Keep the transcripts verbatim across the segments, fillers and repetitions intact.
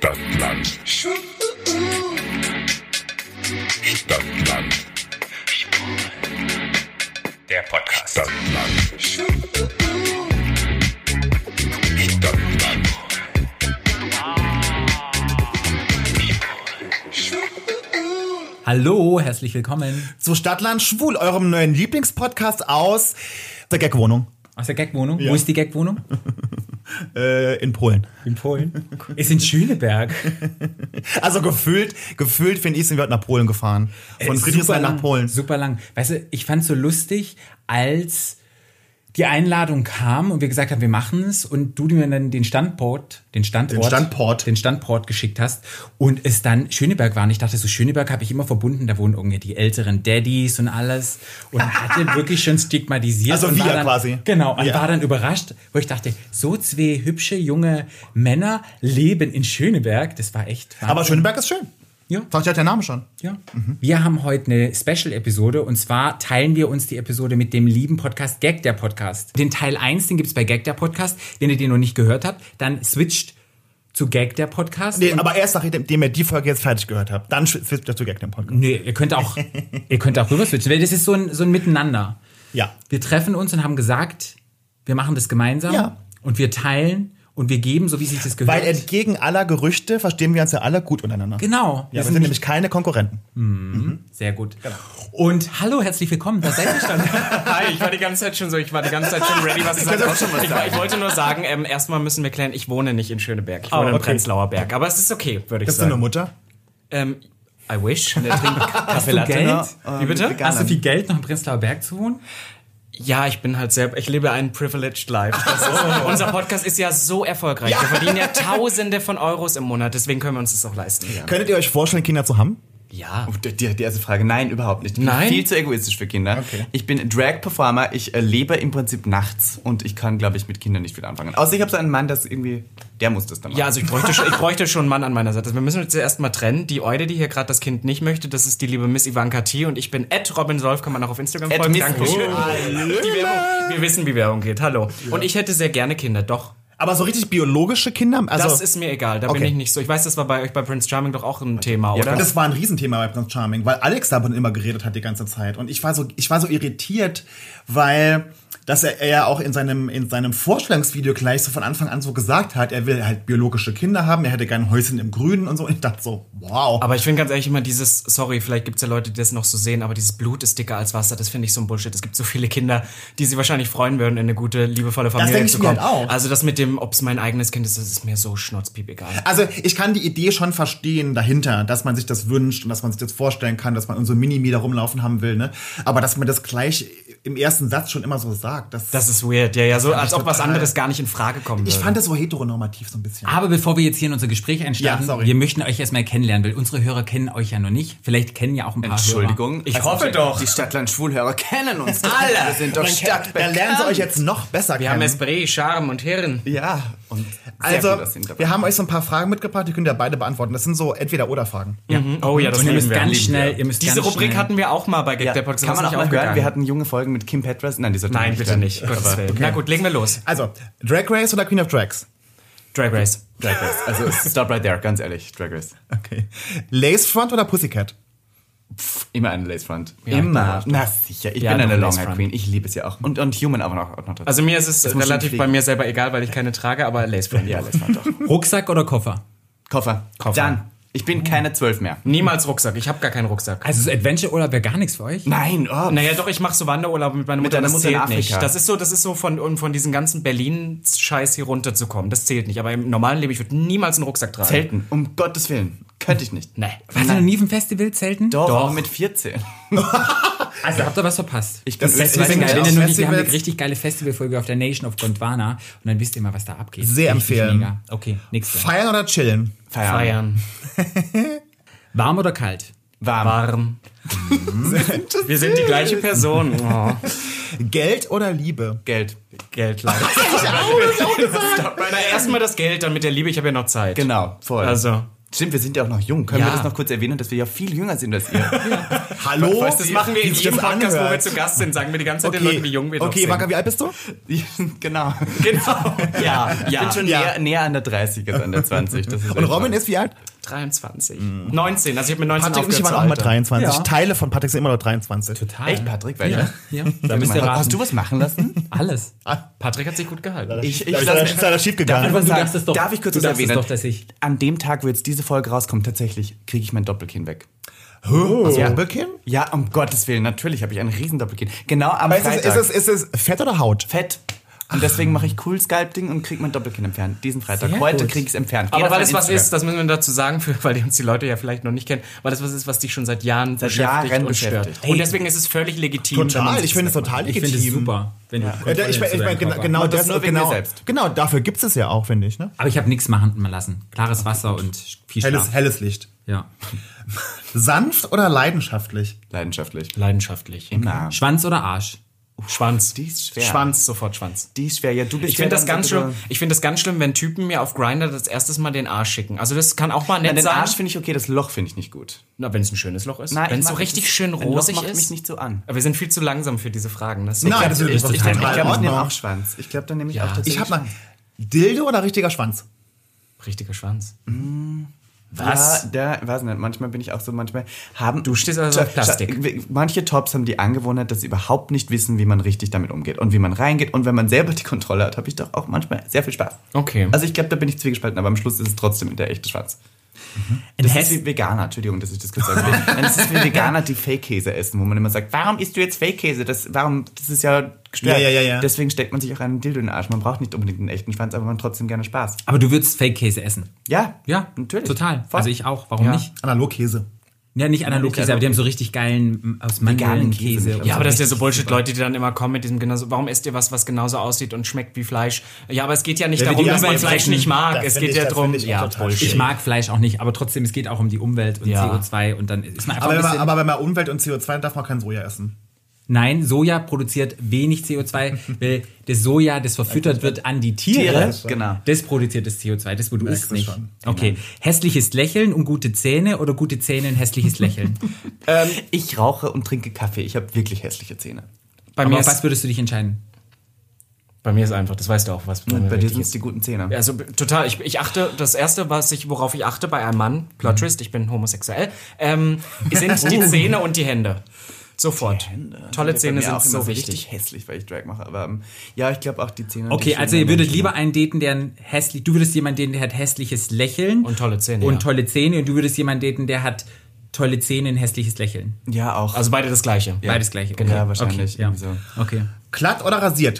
Stadtland. Stadtland. Der Podcast. Stadtland. Stadtland. Hallo, herzlich willkommen zu Stadtland Schwul, eurem neuen Lieblingspodcast aus der Gagwohnung. Aus der Gagwohnung? Ja. Wo ist die Gagwohnung? äh, in Polen. In Polen? Ist in Schöneberg. Also gefühlt, gefühlt finde ich, sind wir heute nach Polen gefahren. Von Äh, Friedrichshain nach Polen. Super lang. Weißt du, ich fand es so lustig, als die Einladung kam und wir gesagt haben, wir machen es und du mir dann den Standort, den Standort, Den Standport. den Standport geschickt hast und es dann Schöneberg war. Und ich dachte so, Schöneberg habe ich immer verbunden, da wohnen irgendwie die älteren Daddys und alles und hatte wirklich schon stigmatisiert. Also und wir war dann, quasi. Genau, und Ja. war dann überrascht, wo ich dachte, so zwei hübsche junge Männer leben in Schöneberg. Das war echt Wahnsinn. Aber Schöneberg ist schön. Ja. Sagt ja der Name schon. Ja. Wir haben heute eine Special-Episode und zwar teilen wir uns die Episode mit dem lieben Podcast Gag der Podcast. Den Teil eins, den gibt's bei Gag der Podcast. Wenn ihr den noch nicht gehört habt, dann switcht zu Gag der Podcast. Nee, Und- aber erst nachdem ihr die Folge jetzt fertig gehört habt. Dann switcht ihr zu Gag dem Podcast. nee, ihr könnt auch, ihr könnt auch rüber switchen, weil das ist so ein, so ein Miteinander. Ja. Wir treffen uns und haben gesagt, wir machen das gemeinsam Ja. und wir teilen und wir geben, so wie sich das gehört. Weil entgegen aller Gerüchte verstehen wir uns ja alle gut untereinander. Genau. Ja, wir sind nämlich keine Konkurrenten. Sehr gut. Und hallo, herzlich willkommen. Da seid ihr schon. Hi, ich war die ganze Zeit schon so, ich war die ganze Zeit schon ready, was zu sagen. Ich, war- ich wollte nur sagen, ähm, erstmal müssen wir klären, ich wohne nicht in Schöneberg, ich wohne Oh, im okay. Prenzlauer Berg. Aber es ist okay, würde ich Bist du eine sagen. Mutter? Ähm, I wish. Der trinkt Hast Kaffee du Latte. Geld? Wie bitte? Hast du viel Geld, noch im Prenzlauer Berg zu wohnen? Ja, ich bin halt selber, ich lebe ein privileged life. Das ist, unser Podcast ist ja so erfolgreich. Wir verdienen ja Tausende von Euros im Monat, deswegen können wir uns das auch leisten. Ja. Könntet ihr euch vorstellen, Kinder zu haben? ja. Die, die erste Frage, nein, überhaupt nicht. Ich bin Nein? viel zu egoistisch für Kinder. Okay. Ich bin Drag-Performer, ich äh, lebe im Prinzip nachts und ich kann, glaube ich, mit Kindern nicht viel anfangen. Außer ich habe so einen Mann, das irgendwie, der muss das dann machen. Ja, also ich bräuchte, schon, ich bräuchte schon einen Mann an meiner Seite. Wir müssen uns zuerst mal trennen. Die Eude, die hier gerade das Kind nicht möchte, das ist die liebe Miss Ivanka T. Und ich bin at Robin Solf, kann man auch auf Instagram At folgen. Miss- Dankeschön. Oh, Die Werbung, wir wissen, wie Werbung geht. Hallo. Und ich hätte sehr gerne Kinder, doch. Aber so richtig biologische Kinder? Also, Das ist mir egal, da bin okay. ich nicht so. Ich weiß, das war bei euch bei Prince Charming doch auch ein Thema, Ja, oder? das war ein Riesenthema bei Prince Charming, weil Alex davon immer geredet hat die ganze Zeit. Und ich war so, ich war so irritiert, weil dass er, er ja auch in seinem, in seinem Vorstellungsvideo gleich so von Anfang an so gesagt hat, er will halt biologische Kinder haben, er hätte gerne ein Häuschen im Grünen und so. Und ich dachte so, wow. Aber ich finde ganz ehrlich immer dieses, sorry, vielleicht gibt es ja Leute, die das noch so sehen, aber dieses Blut ist dicker als Wasser, das finde ich so ein Bullshit. Es gibt so viele Kinder, die sich wahrscheinlich freuen würden, in eine gute, liebevolle Familie denke ich zu mir kommen. halt auch. Also das mit dem, ob es mein eigenes Kind ist, das ist mir so schnurzpiep egal. Also ich kann die Idee schon verstehen dahinter, dass man sich das wünscht und dass man sich das vorstellen kann, dass man in so einem Mini-Me da rumlaufen haben will, ne? Aber dass man das gleich im ersten Satz schon immer so sagt, das, Das ist weird, ja, ja, so fand als ich ob was total- anderes gar nicht in Frage kommen würde. ich fand das so heteronormativ so ein bisschen. Aber bevor wir jetzt hier in unser Gespräch einstarten, Ja, sorry. wir möchten euch erstmal kennenlernen, weil unsere Hörer kennen euch ja noch nicht. Vielleicht kennen ja auch ein paar Entschuldigung. Ich hoffe doch. Die Stadtland-Schwulhörer kennen uns alle. Wir sind doch Dann, stadtbekannt. dann lernen sie euch jetzt noch besser Wir haben kennen. Esprit, Charme und Hirn. Ja, und sehr Also, gut aussehen dabei. wir haben euch so ein paar Fragen mitgebracht, die könnt ihr beide beantworten. Das sind so Entweder-Oder-Fragen. Mhm. Oh ja, das Und ihr lieben müsst wir. ganz lieben schnell, wir. ihr müsst Diese ganz Rubrik schnell, hatten wir auch mal bei Gag Ja, der Podcast. kann man ist auch nicht mal hören. aufgegangen. Wir hatten junge Folgen mit Kim Petras. Nein, die sollten wir Nein, nicht bitte hören. nicht. Gottes Willen. Na gut, legen wir los. Also, Drag Race oder Queen of Drags? Drag Race. Drag Race. Also stop right there, ganz ehrlich. Drag Race. Okay. Lacefront oder Pussycat? Immer eine Lacefront. Ja, Immer. doch. Na sicher. Ich Ja, bin doch, eine Lacefront. Longhair Queen. Ich liebe es ja auch. Und, und Human auch noch. Auch noch dazu. Also mir ist es Das muss schon relativ fliegen. bei mir selber egal, weil ich keine trage, aber Lacefront. ja, Lacefront doch. Rucksack oder Koffer? Koffer. Koffer. Dann. Ich bin keine zwölf mehr. Niemals Rucksack. Ich habe gar keinen Rucksack. Also so Adventure-Urlaub wäre gar nichts für euch? Nein, oh. Naja, doch, ich mache so Wanderurlaub mit meiner Mit Mutter, deiner das Mutter in zählt Afrika. nicht. Das ist so, das ist so von, um von diesen ganzen Berlin-Scheiß hier runterzukommen. Das zählt nicht. Aber im normalen Leben, ich würde niemals einen Rucksack tragen. Zelten. Um Gottes Willen. Könnte ich nicht. Nee. Warst du noch nie auf dem Festival zelten? Doch, Doch. auch mit vierzehn. Also habt ihr was verpasst. Ich bin das Festival, wenn Festival ihr auf noch nicht, wir haben eine Festivals- richtig geile Festivalfolge auf der Nation of Gondwana und dann wisst ihr mal, was da abgeht. Sehr Richtig empfehlen. Mega. Okay, nächste. Feiern oder chillen? Feiern. Warm oder kalt? Warm. Warm. Wir sind die gleiche Person. Oh. Geld oder Liebe? Geld. Geld leider. Na, erstmal das Geld, dann mit der Liebe, ich habe ja noch Zeit. Genau, voll. Also, Stimmt, wir sind ja auch noch jung. Können Ja. wir das noch kurz erwähnen, dass wir ja viel jünger sind als ihr? Hallo? Weißt, das machen wir in Wie sich jedem das Podcast, wo wir anhört. zu Gast sind. Sagen wir die ganze Zeit den Okay, Leuten, wie jung wir doch okay, sind. Waka, wie alt bist du? Genau. Genau. Ja, Ich ja. bin schon Ja. näher, näher an der dreißig als an der zwanzig. Das ist Und echt Robin wahr. ist wie alt? dreiundzwanzig. neunzehn. Also ich habe mit neunzehn Patrick und ich aufgehört waren zu auch mal altern. dreiundzwanzig. Ja. Teile von Patrick sind immer noch dreiundzwanzig. Total. Echt, Patrick? Weil Ja, ja. Da müsst ihr raten. Hast du was machen lassen? Alles. Patrick hat sich gut gehalten. Ich, ich Da ist lass leider- mich- ist leider schief gegangen. Darf- Du sagen, darfst es doch- darf ich kurz du was darfst es erwähnen? doch, dass ich- An dem Tag, wo jetzt diese Folge rauskommt, tatsächlich kriege ich mein Doppelkinn weg. Oh. Ja. Doppelkinn? Ja, um Gottes Willen, natürlich habe ich ein riesen Doppelkinn. Genau am Ist es, Freitag. ist, es, ist es Fett oder Haut? Fett. Und deswegen mache ich cool Sculpting und kriege mein Doppelkinn entfernt. Diesen Freitag. Sehr Heute gut. kriege ich es entfernt. Geht Aber auf weil mein es was Instagram. ist, das müssen wir dazu sagen, für, weil die uns die Leute ja vielleicht noch nicht kennen, weil das was ist, was dich schon seit Jahren Seit beschäftigt Jahren und stört. beschäftigt. Und deswegen ist es völlig legitim. wenn man Total, sich ich finde es das total Ich legitim. finde es super, wenn du die Ja, Kontrolle ich meine, zu ich mein, deinem genau, Körper genau, Und das das, nur wegen genau, dir selbst. genau, dafür gibt es ja auch, finde ich. Ne? Aber ich habe nichts machen lassen. Klares Wasser und viel Schlaf. Helles, helles Licht. Ja. Sanft oder leidenschaftlich? Leidenschaftlich. leidenschaftlich. Na, Schwanz oder Arsch? Schwanz. Die ist schwer. Schwanz, sofort Schwanz. Die ist schwer. Ja, du bist Ich finde ja das dann ganz so- schlimm. Ich finde das ganz schlimm, wenn Typen mir auf Grindr das erstes Mal den Arsch schicken. Also das kann auch mal nett Ja, den sein. Arsch finde ich okay, das Loch finde ich nicht gut. Na, wenn es ein schönes Loch ist. Nein, wenn ich es so mag richtig das- schön ein Loch rosig macht ist. mich nicht so an. Aber wir sind viel zu langsam für diese Fragen. Das Nein, das ist, ist das ist total Ich total glaube, in ich nehme Ordnung. auch Schwanz. Ich glaube, dann nehme ich Ja. auch tatsächlich Ich habe mal Schwanz. Dildo oder richtiger Schwanz? richtiger Schwanz. Was? Ja, der, weiß nicht, manchmal bin ich auch so, manchmal haben... Du stehst also auf Plastik. Manche Tops haben die Angewohnheit, dass sie überhaupt nicht wissen, wie man richtig damit umgeht und wie man reingeht. Und wenn man selber die Kontrolle hat, habe ich doch auch manchmal sehr viel Spaß. Okay. Also ich glaube, da bin ich zwiegespalten, aber am Schluss ist es trotzdem der echte Schwanz. Ein Das Hess- ist wie Veganer, Entschuldigung, dass ich das kurz sagen will. Nein, das ist wie Veganer, die Fake-Käse essen, wo man immer sagt, warum isst du jetzt Fake-Käse? Das, warum, das ist ja gestört. Ja, ja, ja, ja. Deswegen steckt man sich auch einen Dildo in den Arsch. Man braucht nicht unbedingt einen echten Schwanz, aber man hat trotzdem gerne Spaß. Aber du würdest Fake-Käse essen. Ja, Ja, natürlich. Total. Voll. Also ich auch. Warum Ja. nicht? Analogkäse. Ja, nicht Analogkäse, nicht aber die haben so richtig geilen m, aus Mandeln Veganen Käse Käse. nicht, und Ja, aber das ist ja richtig so Bullshit, super. Leute, die dann immer kommen mit diesem genauso, warum esst ihr was, was genauso aussieht und schmeckt wie Fleisch? Ja, aber es geht ja nicht Ja, wie darum, die dass man erstmal Fleisch brechen. nicht mag. Das Es find geht ich- ja das darum, find ich auch ja, total Bullshit. Ich mag Fleisch auch nicht, aber trotzdem, es geht auch um die Umwelt und Ja. C O zwei und dann ist man einfach Aber ein wenn, man, bisschen... aber wenn man Umwelt und C O zwei, darf man kein Soja essen. Nein, Soja produziert wenig C O zwei, weil das Soja, das verfüttert wird an die Tiere, Tiere, genau. das produziert das C O zwei, das wo du isst es nicht. schon. Okay, hässliches Lächeln und gute Zähne oder gute Zähne und hässliches Lächeln? Ähm, ich rauche und trinke Kaffee. Ich habe wirklich hässliche Zähne. Bei Aber mir, auf was ist, würdest du dich entscheiden? bei mir ist einfach, das weißt du auch, was bei mir Bei dir wirklich sind es ist. die guten Zähne. Also b- total, ich, ich achte, das erste, was ich, worauf ich achte bei einem Mann, Plot Twist, ich bin homosexuell, ähm, sind die Zähne und die Hände. Sofort. Tolle Bei Zähne mir sind auch immer so so wichtig. richtig hässlich, weil ich Drag mache. Aber ähm, ja, ich glaube auch die Zähne. Okay, die also schönen ihr würdet Menschen. lieber einen daten, der ein hässlich, du würdest jemanden daten, der hat hässliches Lächeln Und tolle Zähne, und ja. tolle Zähne und du würdest jemanden daten, der hat tolle Zähne und hässliches Lächeln. Ja, auch. Also beide das Gleiche. Beides gleiche. Genau, ja, wahrscheinlich. Okay, ja. irgendwie so. Okay. Glatt oder rasiert?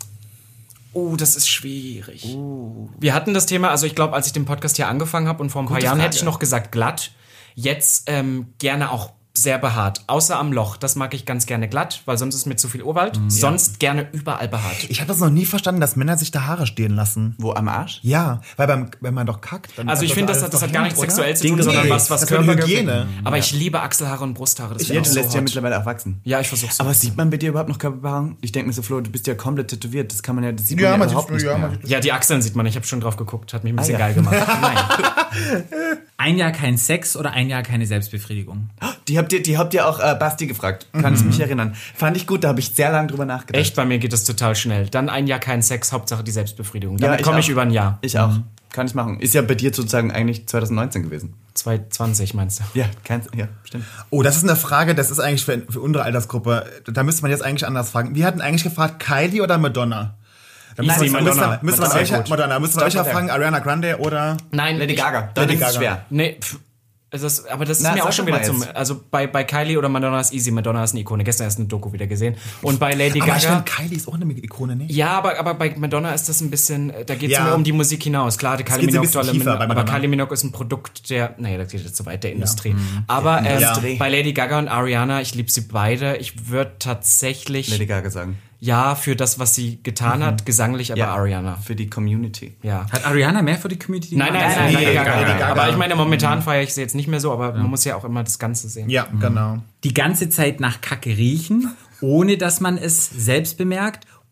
Oh, das ist schwierig. Wir hatten das Thema, also ich glaube, als ich den Podcast hier angefangen habe und vor ein paar Gute Jahren Frage. hätte ich noch gesagt glatt. Jetzt ähm, gerne auch sehr behaart. Außer am Loch. Das mag ich ganz gerne glatt, weil sonst ist mir zu viel Urwald. Sonst gerne überall behaart. Ich habe das noch nie verstanden, dass Männer sich da Haare stehen lassen. Wo am Arsch? Ja, weil beim, wenn man doch kackt, dann Also ich hat finde, das, alles hat- das doch hat gar Hemd, nichts oder? sexuell zu Ding, tun, sondern nee, was, was das ist eine Körpergefühl. Hygiene. Aber ich liebe Achselhaare und Brusthaare. Das Ja, ist du so lässt ja hot. mittlerweile auch wachsen. Ja, ich versuch's. Aber sieht man bei dir überhaupt noch Körperbehaarung? Ich denke mir so, Flo, du bist ja komplett tätowiert. Das kann man ja, das sieht Ja, man ja man überhaupt sieht, nicht ja, mehr. man sieht Ja, die Achseln sieht man. Ich habe schon drauf geguckt. Hat mich ein bisschen Ah, ja. geil gemacht. Nein. Ein Jahr kein Sex oder ein Jahr keine Selbstbefriedigung? Die habt ihr, die habt ihr auch äh, Basti gefragt. Kann ich mich erinnern. Fand ich gut, da habe ich sehr lange drüber nachgedacht. Echt, bei mir geht das total schnell. Dann ein Jahr kein Sex, Hauptsache die Selbstbefriedigung. Ja, Damit ich komme ich auch. über ein Jahr. Ich auch. Kann ich machen. Ist ja bei dir sozusagen eigentlich zwanzig neunzehn gewesen. zwanzig zwanzig meinst du? Ja, kein, ja, stimmt. Oh, das ist eine Frage, das ist eigentlich für, für unsere Altersgruppe. Da müsste man jetzt eigentlich anders fragen. Wir hatten eigentlich gefragt, Kylie oder Madonna? Da müssen Easy, wir, Madonna. müssen wir, müssen wir Madonna, euch, gut. Madonna, müssen wir euch ja Stark fragen, Ariana Grande oder... Nein, Lady ich- Gaga. Dann Lady ist es Gaga. schwer. Nee, pff, es ist, aber das ist Na, mir sag auch schon doch mal wieder zum. jetzt. Also bei, bei Kylie oder Madonna ist easy. Madonna ist eine Ikone. Gestern erst eine Doku wieder gesehen. Und bei Lady Aber ich Gaga. finde, Kylie ist auch eine Ikone, nicht? Ja, aber, aber bei Madonna ist das ein bisschen, da geht es Ja. mehr um die Musik hinaus. Klar, die Kylie geht so ein Minogue, bisschen tolle tiefer Min- bei aber Madonna. Kylie Minogue ist ein Produkt der, nee, das geht jetzt zu weit, der Industrie. Aber ähm, Industrie. bei Lady Gaga und Ariana, ich liebe sie beide. Ich würde tatsächlich, Lady Gaga sagen. ja, für das, was sie getan hat, gesanglich, aber Ariana. Für die Community. Ja. Hat Ariana mehr für die Community Nein, nein, gemacht? nein, nee, Lady Gaga. Lady Gaga. Aber ich meine, momentan feiere ich sie jetzt nicht mehr so, aber man muss ja auch immer das Ganze sehen. Ja, genau. Die ganze Zeit nach Kacke riechen, ohne dass man es selbst bemerkt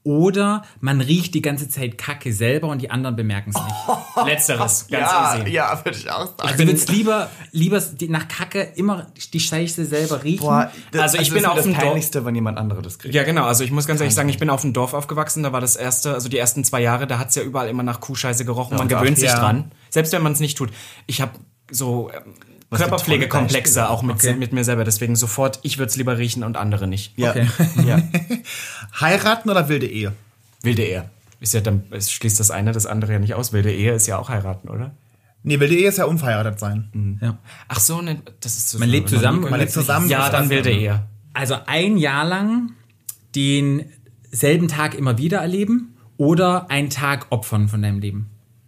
Oder man riecht die ganze Zeit Kacke selber und die anderen bemerken es nicht. Letzteres, ganz ja, easy. ja, würde ich auch sagen. Ich würde jetzt lieber, lieber die, nach Kacke immer die Scheiße selber riechen. Boah, das, Also ich bin das auf ist dem das Dorf- Peinlichste, wenn jemand anderes das kriegt. Ja, genau. Also ich muss ganz ehrlich sagen, ich bin auf dem Dorf aufgewachsen. Da war das erste, also die ersten zwei Jahre, da hat's ja überall immer nach Kuhscheiße gerochen. Man gewöhnt sich ja. dran. Selbst wenn man es nicht tut. Ich habe so ähm, Was für Körperpflegekomplexe tolle auch mit, Okay. mit mir selber. Deswegen sofort, ich würde es lieber riechen und andere nicht. Ja. Okay. ja. Heiraten oder wilde Ehe? Wilde Ehe. Ist ja dann, es schließt das eine das andere ja nicht aus. Wilde Ehe ist ja auch heiraten, oder? Nee, wilde Ehe ist ja unverheiratet sein. Ja. Ach so, ne, das ist so. Man lebt zusammen. Man lebt zusammen. Ja, dann wilde Ehe. Also ein Jahr lang denselben Tag immer wieder erleben oder einen Tag opfern von deinem Leben.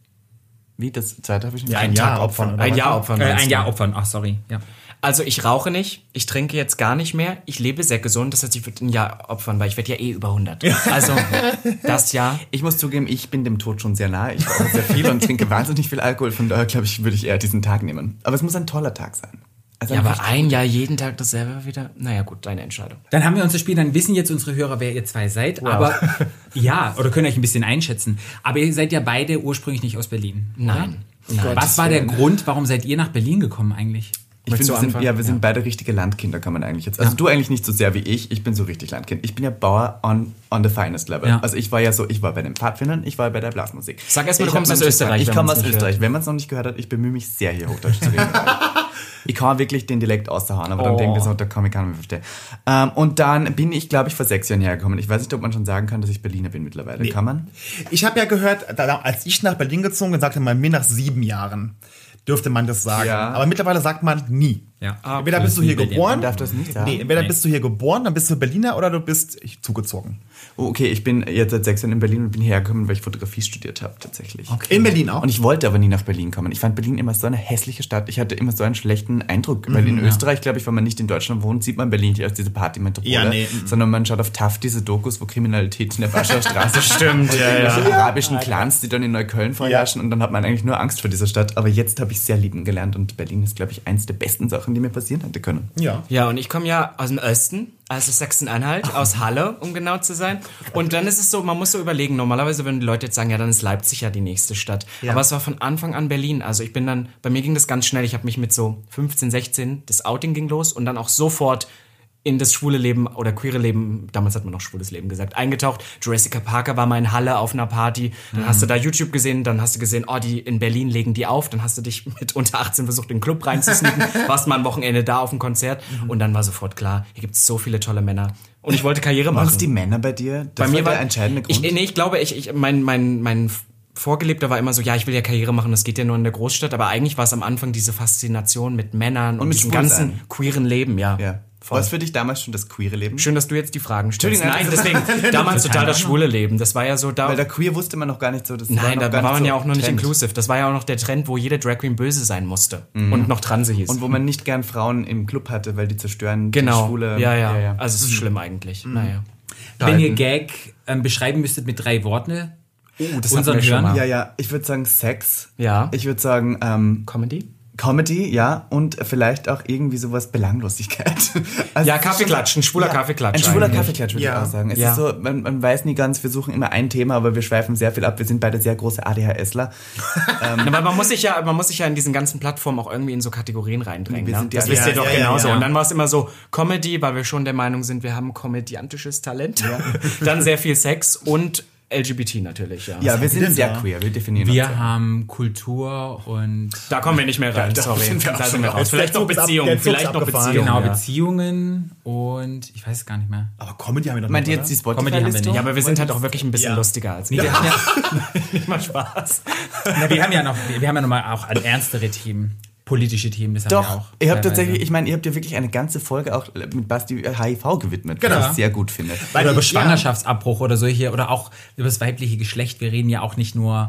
Wie, das zweite habe ich nicht Ja, verstanden. ein Jahr Tag opfern, oder Ein was? Jahr opfern. Äh, meinst ein du? Jahr opfern, ach sorry. Ja. Also ich rauche nicht, ich trinke jetzt gar nicht mehr, ich lebe sehr gesund, das heißt, ich würde ein Jahr opfern, weil ich werde ja eh über hundert. Also das Jahr. Ich muss zugeben, ich bin dem Tod schon sehr nah. Ich rauche sehr viel und trinke wahnsinnig viel Alkohol. Von daher, glaube ich, würde ich eher diesen Tag nehmen. Aber es muss ein toller Tag sein. Also Ja, ein aber richtig- ein Jahr jeden Tag dasselbe wieder? Naja gut, deine Entscheidung. Dann haben wir uns das Spiel, dann wissen jetzt unsere Hörer, wer ihr zwei seid. Aber ja, oder können euch ein bisschen einschätzen. Aber ihr seid ja beide ursprünglich nicht aus Berlin. Nein. Nein. Was war der Grund, warum seid ihr nach Berlin gekommen eigentlich? Ich Möchtest finde, du wir sind, anfangen? ja, wir sind Ja. beide richtige Landkinder, kann man eigentlich jetzt. Also Ja. du eigentlich nicht so sehr wie ich. Ich bin so richtig Landkind. Ich bin ja Bauer on, on the finest level. Ja. Also ich war ja so, ich war bei den Pfadfindern, ich war bei der Blasmusik. Sag erst mal, du Ich kommst hab aus meinen Österreich, Ich wenn komme man's aus nicht Österreich. Wenn man es noch nicht gehört hat, ich bemühe mich sehr, hier Hochdeutsch zu reden. Ich kann wirklich den Dialekt aushauen, aber dann Oh. denke ich so, da kann ich keiner mehr verstehen. Ähm, und dann bin ich, glaube ich, vor sechs Jahren hergekommen. Ich weiß nicht, ob man schon sagen kann, dass ich Berliner bin mittlerweile. Kann man? Ich habe ja gehört, da, als ich nach Berlin gezogen bin, sagte man mir nach sieben Jahren dürfte man das sagen. Ja. Aber mittlerweile sagt man nie. Ja. Entweder bist du hier Berlin. geboren, Man darf das nicht sagen? nee, entweder Nee. bist du hier geboren, dann bist du Berliner oder du bist zugezogen. Oh, okay, ich bin jetzt seit sechs Jahren in Berlin und bin hierher gekommen, weil ich Fotografie studiert habe, tatsächlich. In Berlin auch. Und ich wollte aber nie nach Berlin kommen. Ich fand Berlin immer so eine hässliche Stadt. Ich hatte immer so einen schlechten Eindruck. Weil in Österreich, glaube ich, wenn man nicht in Deutschland wohnt, sieht man Berlin nicht als diese Partymetropole. Ja, nee. Sondern man schaut auf T A F diese Dokus, wo Kriminalität in der Warschauer Straße Stimmt, und ja, irgendwelche ja. arabischen Clans, die dann in Neukölln vorherrschen. Und dann hat man eigentlich nur Angst vor dieser Stadt. Aber jetzt habe ich sehr lieben gelernt. Und Berlin ist, glaube ich, eins der besten Sachen, die mir passieren hätte können. ja. Ja, und ich komme ja aus dem Osten, also Sachsen-Anhalt, aus Halle, um genau zu sein. Und dann ist es so, man muss so überlegen, normalerweise würden die Leute jetzt sagen, ja, dann ist Leipzig ja die nächste Stadt. Ja. Aber es war von Anfang an Berlin. Also ich bin dann, bei mir ging das ganz schnell. Ich habe mich mit so fünfzehn, sechzehn, das Outing ging los und dann auch sofort in das schwule Leben oder queere Leben, damals hat man noch schwules Leben gesagt, eingetaucht. Jurassic Parker war mal in Halle auf einer Party. Dann hast du da YouTube gesehen, dann hast du gesehen, oh, die in Berlin legen die auf. Dann hast du dich mit unter achtzehn versucht, in den Club reinzusneaken. Warst mal ein Wochenende da auf dem Konzert. Und dann war sofort klar, hier gibt's so viele tolle Männer. Und ich wollte Karriere Waren machen. es die Männer bei dir? Das Bei mir war war der entscheidende Grund. Ich, nee, ich glaube, ich, ich, mein, mein, mein Vorgelebter war immer so, ja, ich will ja Karriere machen, das geht ja nur in der Großstadt. Aber eigentlich war es am Anfang diese Faszination mit Männern und, mit diesem Schwulsein. ganzen queeren Leben, ja. ja. War es für dich damals schon das queere Leben? Schön, dass du jetzt die Fragen stellst. Entschuldigung, Nein, deswegen, damals total das schwule Leben. Das war ja so da. Weil da queer wusste man noch gar nicht so. Das Nein, noch da gar war nicht man so ja auch noch nicht Trend. inclusive. Das war ja auch noch der Trend, wo jede Drag Queen böse sein musste. Und noch Transe hieß. Und wo man nicht gern Frauen im Club hatte, weil die zerstören genau. die Schwule. Ja, ja, ja, ja. Also es ist schlimm eigentlich. Naja. Wenn ihr Gag ähm, beschreiben müsstet mit drei Worten, Oh, das unseren hatten wir schon Hörern. mal. Ja, ja, ich würde sagen Sex. Ja. Ich würde sagen ähm, Comedy? Comedy, ja. Und vielleicht auch irgendwie sowas Belanglosigkeit. Also Ja, es ist Kaffeeklatsch, ein schwuler ja, Kaffeeklatsch Ein schwuler eigentlich. Kaffeeklatsch, würde Ja. ich auch sagen. Es Ja. ist so, man, man weiß nie ganz, wir suchen immer ein Thema, aber wir schweifen sehr viel ab. Wir sind beide sehr große ADHSler. Na, weil man muss sich ja, man muss sich ja in diesen ganzen Plattformen auch irgendwie in so Kategorien reindrängen. Wir Ne? sind Das ja- wisst ja, ihr doch ja, ja, genauso. ja. Und dann war es immer so Comedy, weil wir schon der Meinung sind, wir haben komödiantisches Talent. Dann sehr viel Sex und L G B T natürlich, ja. Ja, wir die sind denn sehr da? queer. Wir definieren wir uns sehr. haben Kultur und Da kommen wir nicht mehr rein, da sorry. sind wir Da auch sind schon wir raus. raus. Vielleicht Der noch Zug ist ab- Beziehungen, der Zug ist vielleicht noch abgefahren. Beziehungen. genau ja. Beziehungen und ich weiß es gar nicht mehr. Aber Comedy haben wir doch Meint nicht, ihr jetzt die oder? Comedy haben wir Spotify-Liste? nicht. Ja, aber wir sind halt auch wirklich ein bisschen Ja. lustiger als Nee, wir. wir haben ja, Nicht mal Spaß. na, wir haben ja noch, wir haben ja noch mal auch an ernstere Themen, politische Themen, das haben wir Doch, auch. ihr habt teilweise. tatsächlich, ich meine, ihr habt ja wirklich eine ganze Folge auch mit Basti H I V gewidmet, Genau. was ich sehr gut finde. Weil Oder über ich- Schwangerschaftsabbruch oder solche, oder auch über das weibliche Geschlecht. Wir reden ja auch nicht nur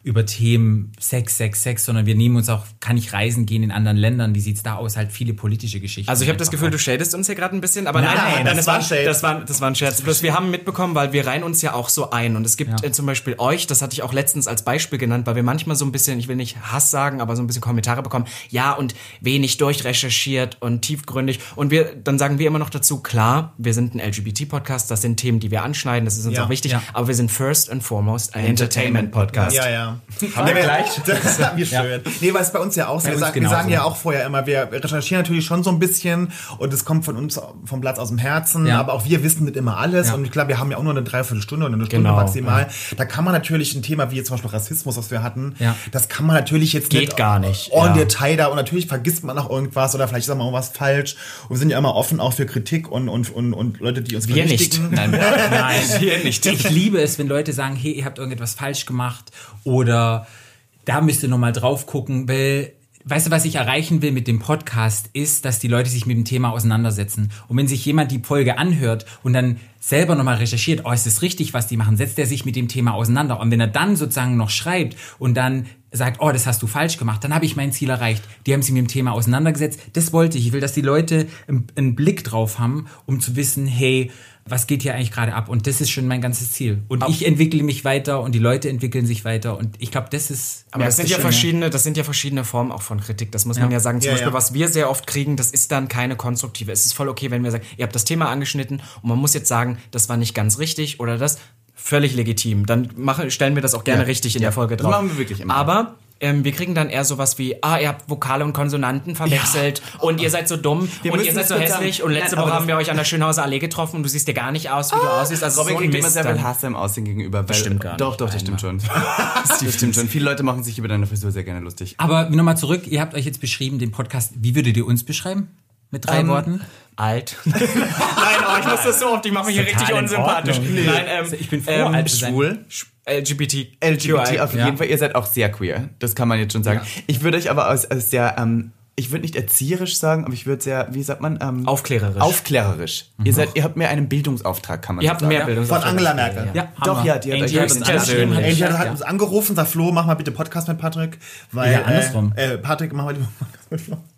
über Themen Sex, Sex, Sex, sondern wir nehmen uns auch, kann ich reisen gehen in anderen Ländern, wie sieht's da aus, halt viele politische Geschichten. Also ich habe das Gefühl, auch. du shadest uns hier gerade ein bisschen, aber Nein, nein, nein, nein, das das, war war, ein Shade. das, war, das war ein Scherz. Bloß wir haben mitbekommen, weil wir reihen uns ja auch so ein und es gibt Ja. äh, zum Beispiel euch, das hatte ich auch letztens als Beispiel genannt, weil wir manchmal so ein bisschen, ich will nicht Hass sagen, aber so ein bisschen Kommentare bekommen, ja und wenig durchrecherchiert und tiefgründig und wir, dann sagen wir immer noch dazu, klar, wir sind ein L G B T-Podcast, das sind Themen, die wir anschneiden, das ist uns Ja. auch wichtig, Ja. aber wir sind first and foremost ein Entertainment-Podcast. Ja, ja. Haben wir gleich? Das haben wir schön. Nee, weil es bei uns ja auch so, Bei wir, uns sagen, wir genauso. sagen ja auch vorher immer, wir recherchieren natürlich schon so ein bisschen und es kommt von uns vom Platz aus dem Herzen, Ja. aber auch wir wissen nicht immer alles Ja. und ich glaube, wir haben ja auch nur eine Dreiviertelstunde oder eine Stunde Genau, maximal. Da kann man natürlich ein Thema wie jetzt zum Beispiel Rassismus, was wir hatten, Ja. das kann man natürlich jetzt Geht nicht gar nicht, on ja. Detail da und natürlich vergisst man noch irgendwas oder vielleicht sagt man irgendwas falsch und wir sind ja immer offen auch für Kritik und, und, und, und Leute, die uns Wir nicht. berichtigen. Nein, nein. Wir nicht. Ich liebe es, wenn Leute sagen, hey, ihr habt irgendetwas falsch gemacht oder da müsst ihr nochmal drauf gucken, weil, weißt du, was ich erreichen will mit dem Podcast, ist, dass die Leute sich mit dem Thema auseinandersetzen. Und wenn sich jemand die Folge anhört und dann selber nochmal recherchiert, oh, ist das richtig, was die machen, setzt er sich mit dem Thema auseinander. Und wenn er dann sozusagen noch schreibt und dann sagt, oh, das hast du falsch gemacht, dann habe ich mein Ziel erreicht. Die haben sich mit dem Thema auseinandergesetzt. Das wollte ich. Ich will, dass die Leute einen, einen Blick drauf haben, um zu wissen, hey, was geht hier eigentlich gerade ab? Und das ist schon mein ganzes Ziel. Und ich entwickle mich weiter und die Leute entwickeln sich weiter. Und ich glaube, das ist... Aber das sind ja schön, verschiedene, das sind ja verschiedene Formen auch von Kritik. Das muss man ja sagen. Zum Ja, Beispiel, ja. was wir sehr oft kriegen, das ist dann keine konstruktive. Es ist voll okay, wenn wir sagen, ihr habt das Thema angeschnitten und man muss jetzt sagen, das war nicht ganz richtig oder das völlig legitim. Dann machen, stellen wir das auch gerne Ja. richtig in Ja. der Folge Das drauf. machen wir wirklich immer. Aber ähm, wir kriegen dann eher sowas wie, ah, ihr habt Vokale und Konsonanten verwechselt und ihr seid so dumm Wir und müssen ihr seid es so kurz hässlich sagen. und letzte Nein, aber Woche haben das- wir euch an der Schönhauser Allee getroffen und du siehst dir gar nicht aus, wie du aussiehst. Also Robin so ein kriegt immer Mist sehr viel dann. Hass im Aussehen gegenüber. Weil, stimmt gar nicht. Doch, doch, das stimmt schon. Das stimmt schon. Viele Leute machen sich über deine Frisur sehr gerne lustig. Aber nochmal zurück, ihr habt euch jetzt beschrieben, den Podcast, wie würdet ihr uns beschreiben? Mit drei Ähm, Worten? Alt. Nein, oh, ich muss das so oft, ich mache mich hier Total richtig in unsympathisch. Ordnung. Nee. Nein, ähm, Ich bin froh, ähm, alt zu sein. Schwul. L G B T. L G B T auf Ja. jeden Fall. Ihr seid auch sehr queer. Das kann man jetzt schon sagen. Ja. Ich würde euch aber als, als sehr, ähm, ich würde nicht erzieherisch sagen, aber ich würde sehr, wie sagt man? Ähm, Aufklärerisch. Aufklärerisch. Ihr seid, ihr habt mehr einen Bildungsauftrag, kann man Ihr habt sagen. mehr Bildung. Von Angela Merkel. Ja, Doch, haben wir. ja, die hat Angel euch hat uns persönlich. angeschrieben, hat Angel gesagt, hat ja. uns angerufen, sagt Flo, mach mal bitte Podcast mit Patrick. Weil, Ja, andersrum. Äh, äh, Patrick, mach mal bitte Podcast mit Flo.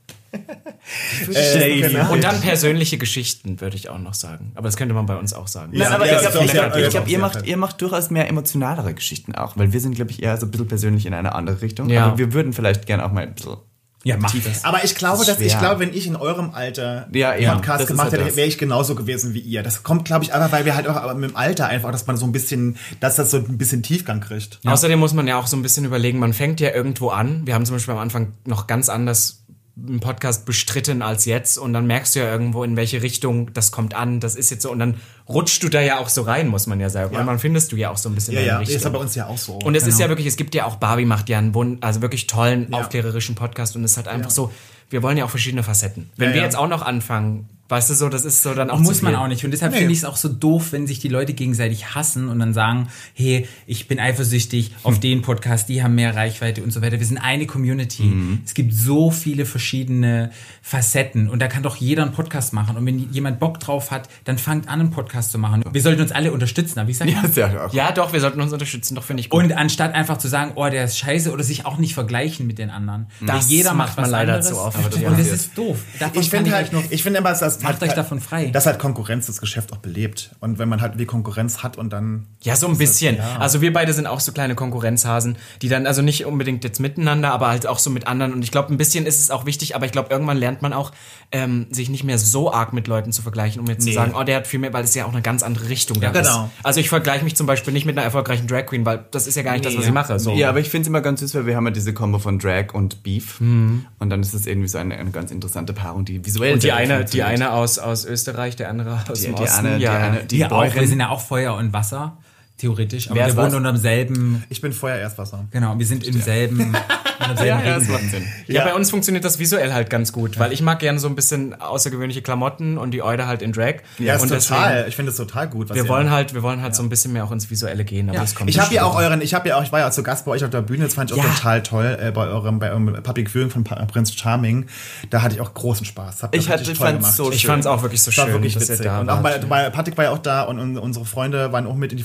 Shady. genau. Und dann persönliche Geschichten, würde ich auch noch sagen. Aber das könnte man bei uns auch sagen. Nein, Ja, aber ja, ich das glaube, ist ich doch glaub, sehr- ich glaub, sehr ihr, macht, fett. ihr macht durchaus mehr emotionalere Geschichten auch, weil wir sind, glaube ich, eher so ein bisschen persönlich in eine andere Richtung. Ja. Aber wir würden vielleicht gerne auch mal ein bisschen... Ja, mach das. Aber ich glaube, Das ist dass ich schwer. glaube, wenn ich in eurem Alter Ja, einen ja, Podcast das ist gemacht halt hätte, das. wäre ich genauso gewesen wie ihr. Das kommt, glaube ich, einfach, weil wir halt auch aber mit dem Alter einfach, dass man so ein bisschen, dass das so ein bisschen Tiefgang kriegt. Außerdem muss man ja auch so ein bisschen überlegen, man fängt ja irgendwo an. Wir haben zum Beispiel am Anfang noch ganz anders einen Podcast bestritten als jetzt und dann merkst du ja irgendwo, in welche Richtung das kommt an, das ist jetzt so und dann rutschst du da ja auch so rein, muss man ja sagen. Ja. Und dann findest du ja auch so ein bisschen Ja, deine ja, Richtung. ist ja bei uns ja auch so. Und es ist Genau. ja wirklich, es gibt ja auch, Barbie macht ja einen Bund, also wirklich tollen, Ja. aufklärerischen Podcast und es ist halt einfach Ja. so, wir wollen ja auch verschiedene Facetten. Wenn Ja, wir ja. jetzt auch noch anfangen, weißt du so, das ist so dann auch Muss zu man viel. auch nicht. Und deshalb Nee. finde ich es auch so doof, wenn sich die Leute gegenseitig hassen und dann sagen, hey, ich bin eifersüchtig auf den Podcast, die haben mehr Reichweite und so weiter. Wir sind eine Community. Es gibt so viele verschiedene Facetten und da kann doch jeder einen Podcast machen. Und wenn jemand Bock drauf hat, dann fangt an, einen Podcast zu machen. Wir sollten uns alle unterstützen, habe ich gesagt. Ja, sehr auch. Ja, doch, wir sollten uns unterstützen, doch finde ich gut. Und anstatt einfach zu sagen, oh, der ist scheiße oder sich auch nicht vergleichen mit den anderen. Das Weil jeder macht macht man was leider anderes. zu oft. Und Ja. das ist doof. Davon ich kann finde ich halt, euch nur ich finde immer, dass Macht euch davon frei. dass halt Konkurrenz das Geschäft auch belebt. Und wenn man halt wie Konkurrenz hat und dann Ja, so ein bisschen. ja. Also wir beide sind auch so kleine Konkurrenzhasen, die dann also nicht unbedingt jetzt miteinander, aber halt auch so mit anderen. Und ich glaube, ein bisschen ist es auch wichtig, aber ich glaube, irgendwann lernt man auch, ähm, sich nicht mehr so arg mit Leuten zu vergleichen, um jetzt Nee. zu sagen, oh, der hat viel mehr, weil es ja auch eine ganz andere Richtung da genau. ist. Also ich vergleiche mich zum Beispiel nicht mit einer erfolgreichen Drag Queen, weil das ist ja gar nicht das, was ich mache. So. Ja, aber ich finde es immer ganz süß, weil wir haben ja diese Kombo von Drag und Beef. Und dann ist es irgendwie so eine, eine ganz interessante Paarung, die visuell Und die sehr gut eine, die funktioniert. eine aus, aus Österreich, der andere aus Die- dem die Osten. eine- die ja, eine- die Wir auch, wir Bäuerin. sind ja auch Feuer und Wasser, theoretisch. Aber Wer wir ist wohnen was? unter demselben, ich bin Feuer, Erstwasser. genau, wir sind im selben, unter demselben Ja, ja, das Regenbogen. macht Sinn. Ja, Ja. bei uns funktioniert das visuell halt ganz gut, weil ich mag gerne so ein bisschen außergewöhnliche Klamotten und die Eude halt in Drag. Ja, ist und total. deswegen- Ich finde es total gut. Was Wir ihr wollen macht. halt, wir wollen halt so ein bisschen mehr auch ins Visuelle gehen, aber Ja. das kommt. Ich habe ja bestimmt. auch euren, ich habe ja auch, ich war ja zu Gast bei euch auf der Bühne, das fand ich auch Ja. total toll, äh, bei eurem, bei eurem Public Viewing von pa Prince Charming. Da hatte ich auch großen Spaß. Habt ihr Ich hatte- richtig fand's so Ich schön. fand's auch wirklich so Das war schön, wirklich dass ihr witzig. da Und auch wart. bei, bei Patrick war ja auch da und, und unsere Freunde waren auch mit und die fanden es auch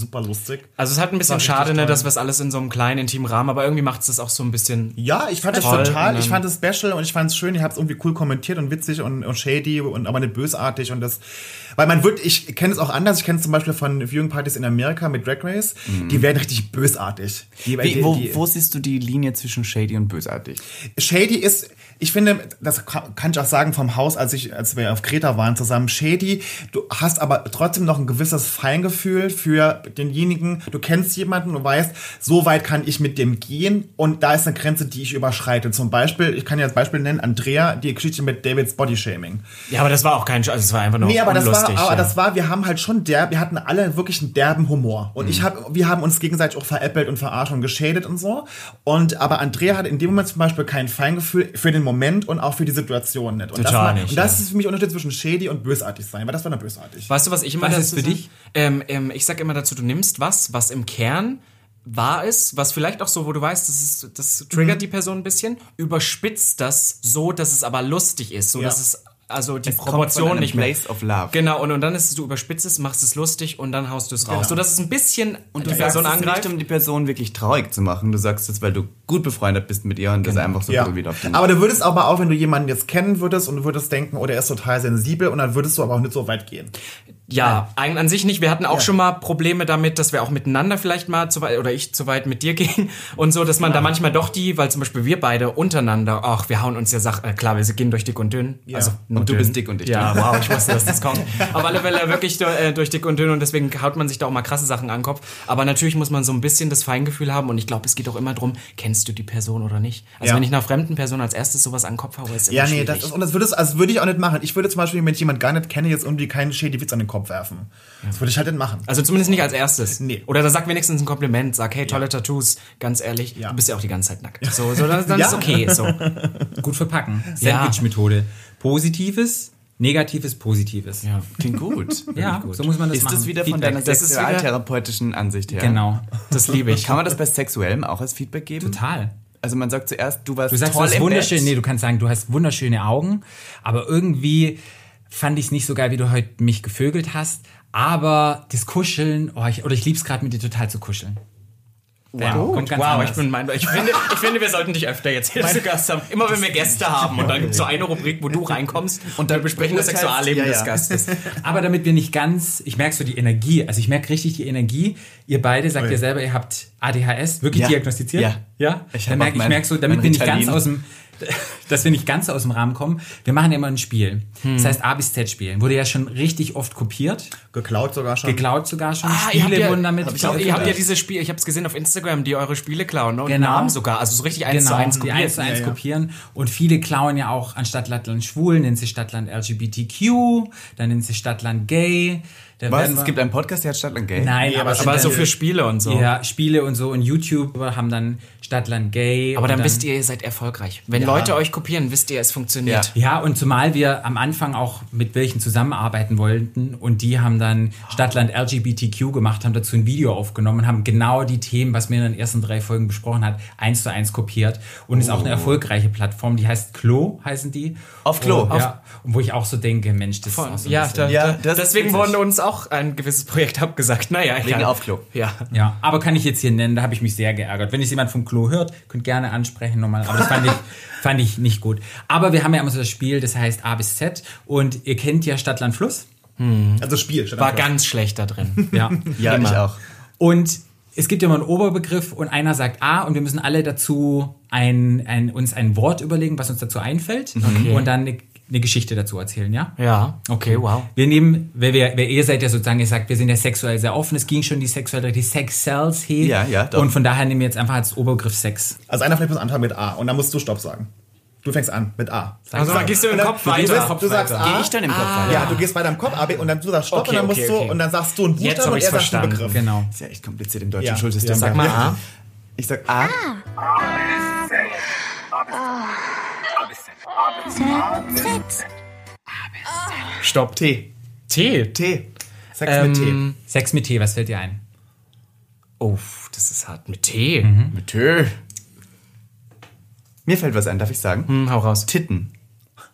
super lustig. Also es ist halt ein bisschen War richtig schade, ne, toll. dass wir es alles in so einem kleinen, intimen Rahmen, aber irgendwie macht es das auch so ein bisschen... Ja, ich fand es Toll. total, Und ich dann- fand es special und ich fand es schön, ich habe es irgendwie cool kommentiert und witzig und, und shady und aber nicht bösartig und das, weil man wird, ich kenne es auch anders, ich kenne es zum Beispiel von Viewing-Partys in Amerika mit Drag Race, die werden richtig bösartig. Die, Wie, die, wo, die, wo siehst du die Linie zwischen shady und bösartig? Shady ist, ich finde, das kann kann ich auch sagen vom Haus, als ich, als wir auf Kreta waren zusammen, Shady, du hast aber trotzdem noch ein gewisses Feingefühl für denjenigen, du kennst jemanden und weißt, so weit kann ich mit dem gehen und da ist eine Grenze, die ich überschreite. Zum Beispiel, ich kann ja als Beispiel nennen, Andrea, die Geschichte mit Davids Bodyshaming. Ja, aber das war auch kein... Also es war einfach nur Nee, aber das war, unlustig. aber ja. das war, wir haben halt schon derb, wir hatten alle wirklich einen derben Humor. Und ich hab, wir haben uns gegenseitig auch veräppelt und verarscht und geschadet und so. Und, aber Andrea hat in dem Moment zum Beispiel kein Feingefühl für den Moment und auch für die Situation nicht. Und Total das war, nicht, Und das ja. ist für mich Unterschied zwischen shady und bösartig sein, weil das war dann bösartig. Weißt du, was ich immer Was dazu ist für sag? dich? Ähm, ähm, ich sag immer dazu, du nimmst was, was im Kern wahr ist, was vielleicht auch so, wo du weißt, das, ist, das triggert Mhm. die Person ein bisschen, überspitzt das so, dass es aber lustig ist, so Ja. dass es also die Es kommt von Proportion einem nicht mehr. Place of Love. Genau, und, und dann ist es, du überspitzt es, machst es lustig und dann haust du es raus. Genau. So dass es ein bisschen und Du die sagst Person es angreift. nicht, um die Person wirklich traurig zu machen. Du sagst es, weil du gut befreundet bist mit ihr und das einfach so Ja. ein bisschen wieder auf den... Aber du würdest aber auch, wenn du jemanden jetzt kennen würdest und du würdest denken, oh, der ist total sensibel und dann würdest du aber auch nicht so weit gehen. Ja, eigentlich an sich nicht. Wir hatten auch Ja. schon mal Probleme damit, dass wir auch miteinander vielleicht mal zu weit, oder ich zu weit mit dir gehen und so, dass man da manchmal doch die, weil zum Beispiel wir beide untereinander, ach, wir hauen uns ja Sachen, äh, klar, wir gehen durch dick und dünn. Ja. Also, nur Und du dünn. bist dick und ich Ja, dünn. wow, ich wusste, dass das kommt. Auf alle Fälle wirklich do- äh, durch dick und dünn und deswegen haut man sich da auch mal krasse Sachen an den Kopf. Aber natürlich muss man so ein bisschen das Feingefühl haben und ich glaube, es geht auch immer drum, kennst du die Person oder nicht? Also Ja. wenn ich einer fremden Person als erstes sowas an den Kopf haue, ist immer Ja, nee, schwierig. das ist, und das würde, also würde ich auch nicht machen. Ich würde zum Beispiel, wenn ich jemanden gar nicht kenne, jetzt irgendwie keinen shady Witz an den Kopf werfen. Das würde ich halt nicht machen. Also zumindest nicht als erstes. Nee. Oder da sag wenigstens ein Kompliment, sag, hey, tolle Tattoos, ganz ehrlich, Ja. du bist ja auch die ganze Zeit nackt. So, so dann, dann Ja. ist okay. So. Gut verpacken. Ja. Sandwich-Methode. Positives, Negatives, Positives. Ja. Klingt gut. Ja, gut. so muss man das ist machen. das wieder von Feedback. deiner Das ist wieder- sexualtherapeutischen Ansicht her? Genau. Das liebe ich. Kann man das bei Sexuellem auch als Feedback geben? Total. Also man sagt zuerst, du warst Du sagst, toll du hast im wunderschön, Bett. nee, du kannst sagen, du hast wunderschöne Augen, aber irgendwie fand ich es nicht so geil, wie du heute mich gevögelt hast. Aber das Kuscheln, oh, ich, oder ich lieb's gerade mit dir total zu kuscheln. Ja, kommt ganz Wow, anders. ich bin mein, ich finde, ich finde, wir sollten dich öfter jetzt hier zu Gast haben. Immer wenn wir Gäste haben und dann gibt es so eine Rubrik, wo du reinkommst und dann besprechen das beurteilst- Sexualleben ja, des ja. Gastes. Aber damit wir nicht ganz, ich merke so die Energie, also ich merke richtig die Energie. Ihr beide sagt Ui. ja selber, ihr habt A D H S, wirklich Ja. diagnostiziert? Ja. Ja? Ich Dann hab merke auch ich mein- merke so, damit mein wir nicht ganz Ritalin. aus dem, dass wir nicht ganz aus dem Rahmen kommen. Wir machen ja immer ein Spiel. Hm. Das heißt A bis Z spielen. Wurde ja schon richtig oft kopiert, Geklaut sogar schon. geklaut sogar schon. Ah, ihr habt Spiele ja, wurden damit. ich glaub, ihr habt ja diese Spiele, ich habe es gesehen auf Instagram, die eure Spiele klauen, ne? Und Genau. Namen sogar, also so richtig eins Genau, zu eins die kopiert. eins zu eins Ja, ja. kopieren. Und viele klauen ja auch anstatt Stadtland Schwul, nennen sie Stadtland L G B T Q, dann nennen sie Stadtland Gay. Da Was? werden Es wir- gibt einen Podcast, der hat Stadtland Gay? Nein, Nee, aber, aber Aber so Stadtland- für Spiele und so. Ja, Spiele und so und YouTube haben dann Stadtland Gay. Aber und dann, wisst ihr, ihr seid erfolgreich. Wenn Leute euch kopieren, wisst ihr, es funktioniert. Ja, und zumal wir am Anfang auch mit welchen zusammenarbeiten wollten und die haben dann Stadtland L G B T Q gemacht, haben dazu ein Video aufgenommen und haben genau die Themen, was wir in den ersten drei Folgen besprochen hat, eins zu eins kopiert und ist auch eine erfolgreiche Plattform, die heißt Klo, heißen die. Auf Klo. Und, ja, und wo ich auch so denke, Mensch, das ist auch so ein Ja, bisschen- da, Ja, da, das ist deswegen witzig. wurden uns auch ein gewisses Projekt abgesagt. Naja, Wegen egal. Aufklo. Ja. Ja, aber kann ich jetzt hier nennen, da habe ich mich sehr geärgert. Wenn es jemand vom Klo hört, könnt gerne ansprechen nochmal, aber das fand ich, fand ich nicht gut. Aber wir haben ja immer so das Spiel, das heißt A bis Z und ihr kennt ja Stadt, Land, Fluss. Also Spiel. steht War am ganz schlecht da drin. Ja. Ja, ich auch. Und es gibt ja immer einen Oberbegriff und einer sagt A und wir müssen alle dazu ein, ein, uns ein Wort überlegen, was uns dazu einfällt Okay. und dann eine, eine Geschichte dazu erzählen, ja? Ja, okay, wow. Wir nehmen, weil, wir, weil ihr seid ja sozusagen gesagt, wir sind ja sexuell sehr offen, es ging schon die sexuelle, die Sex-Cells hier. Ja, ja, doch. Und von daher nehmen wir jetzt einfach als Oberbegriff Sex. Also einer vielleicht muss anfangen mit A und dann musst du Stopp sagen. Du fängst an mit A. Also dann gehst du im Kopf Du, gehst, weiter. du sagst A. Gehe ich dann im Kopf weiter? Ja, du gehst weiter im Kopf A und dann du sagst Stopp Okay, und dann musst okay, du okay. und dann sagst du einen Jetzt Buchstaben hab und ich's er sagt einen verstanden. Begriff. Genau. Ist ja echt kompliziert im deutschen Ja. Schulsystem. Ja, Sag mal A. Ich sag A. Stopp. T. T. T. Sex mit T. Ähm, Sex mit T, was fällt dir ein? oh, das ist hart. Mit T. Mit T. Mir fällt was ein, darf ich sagen? Hm, hau raus. Titten.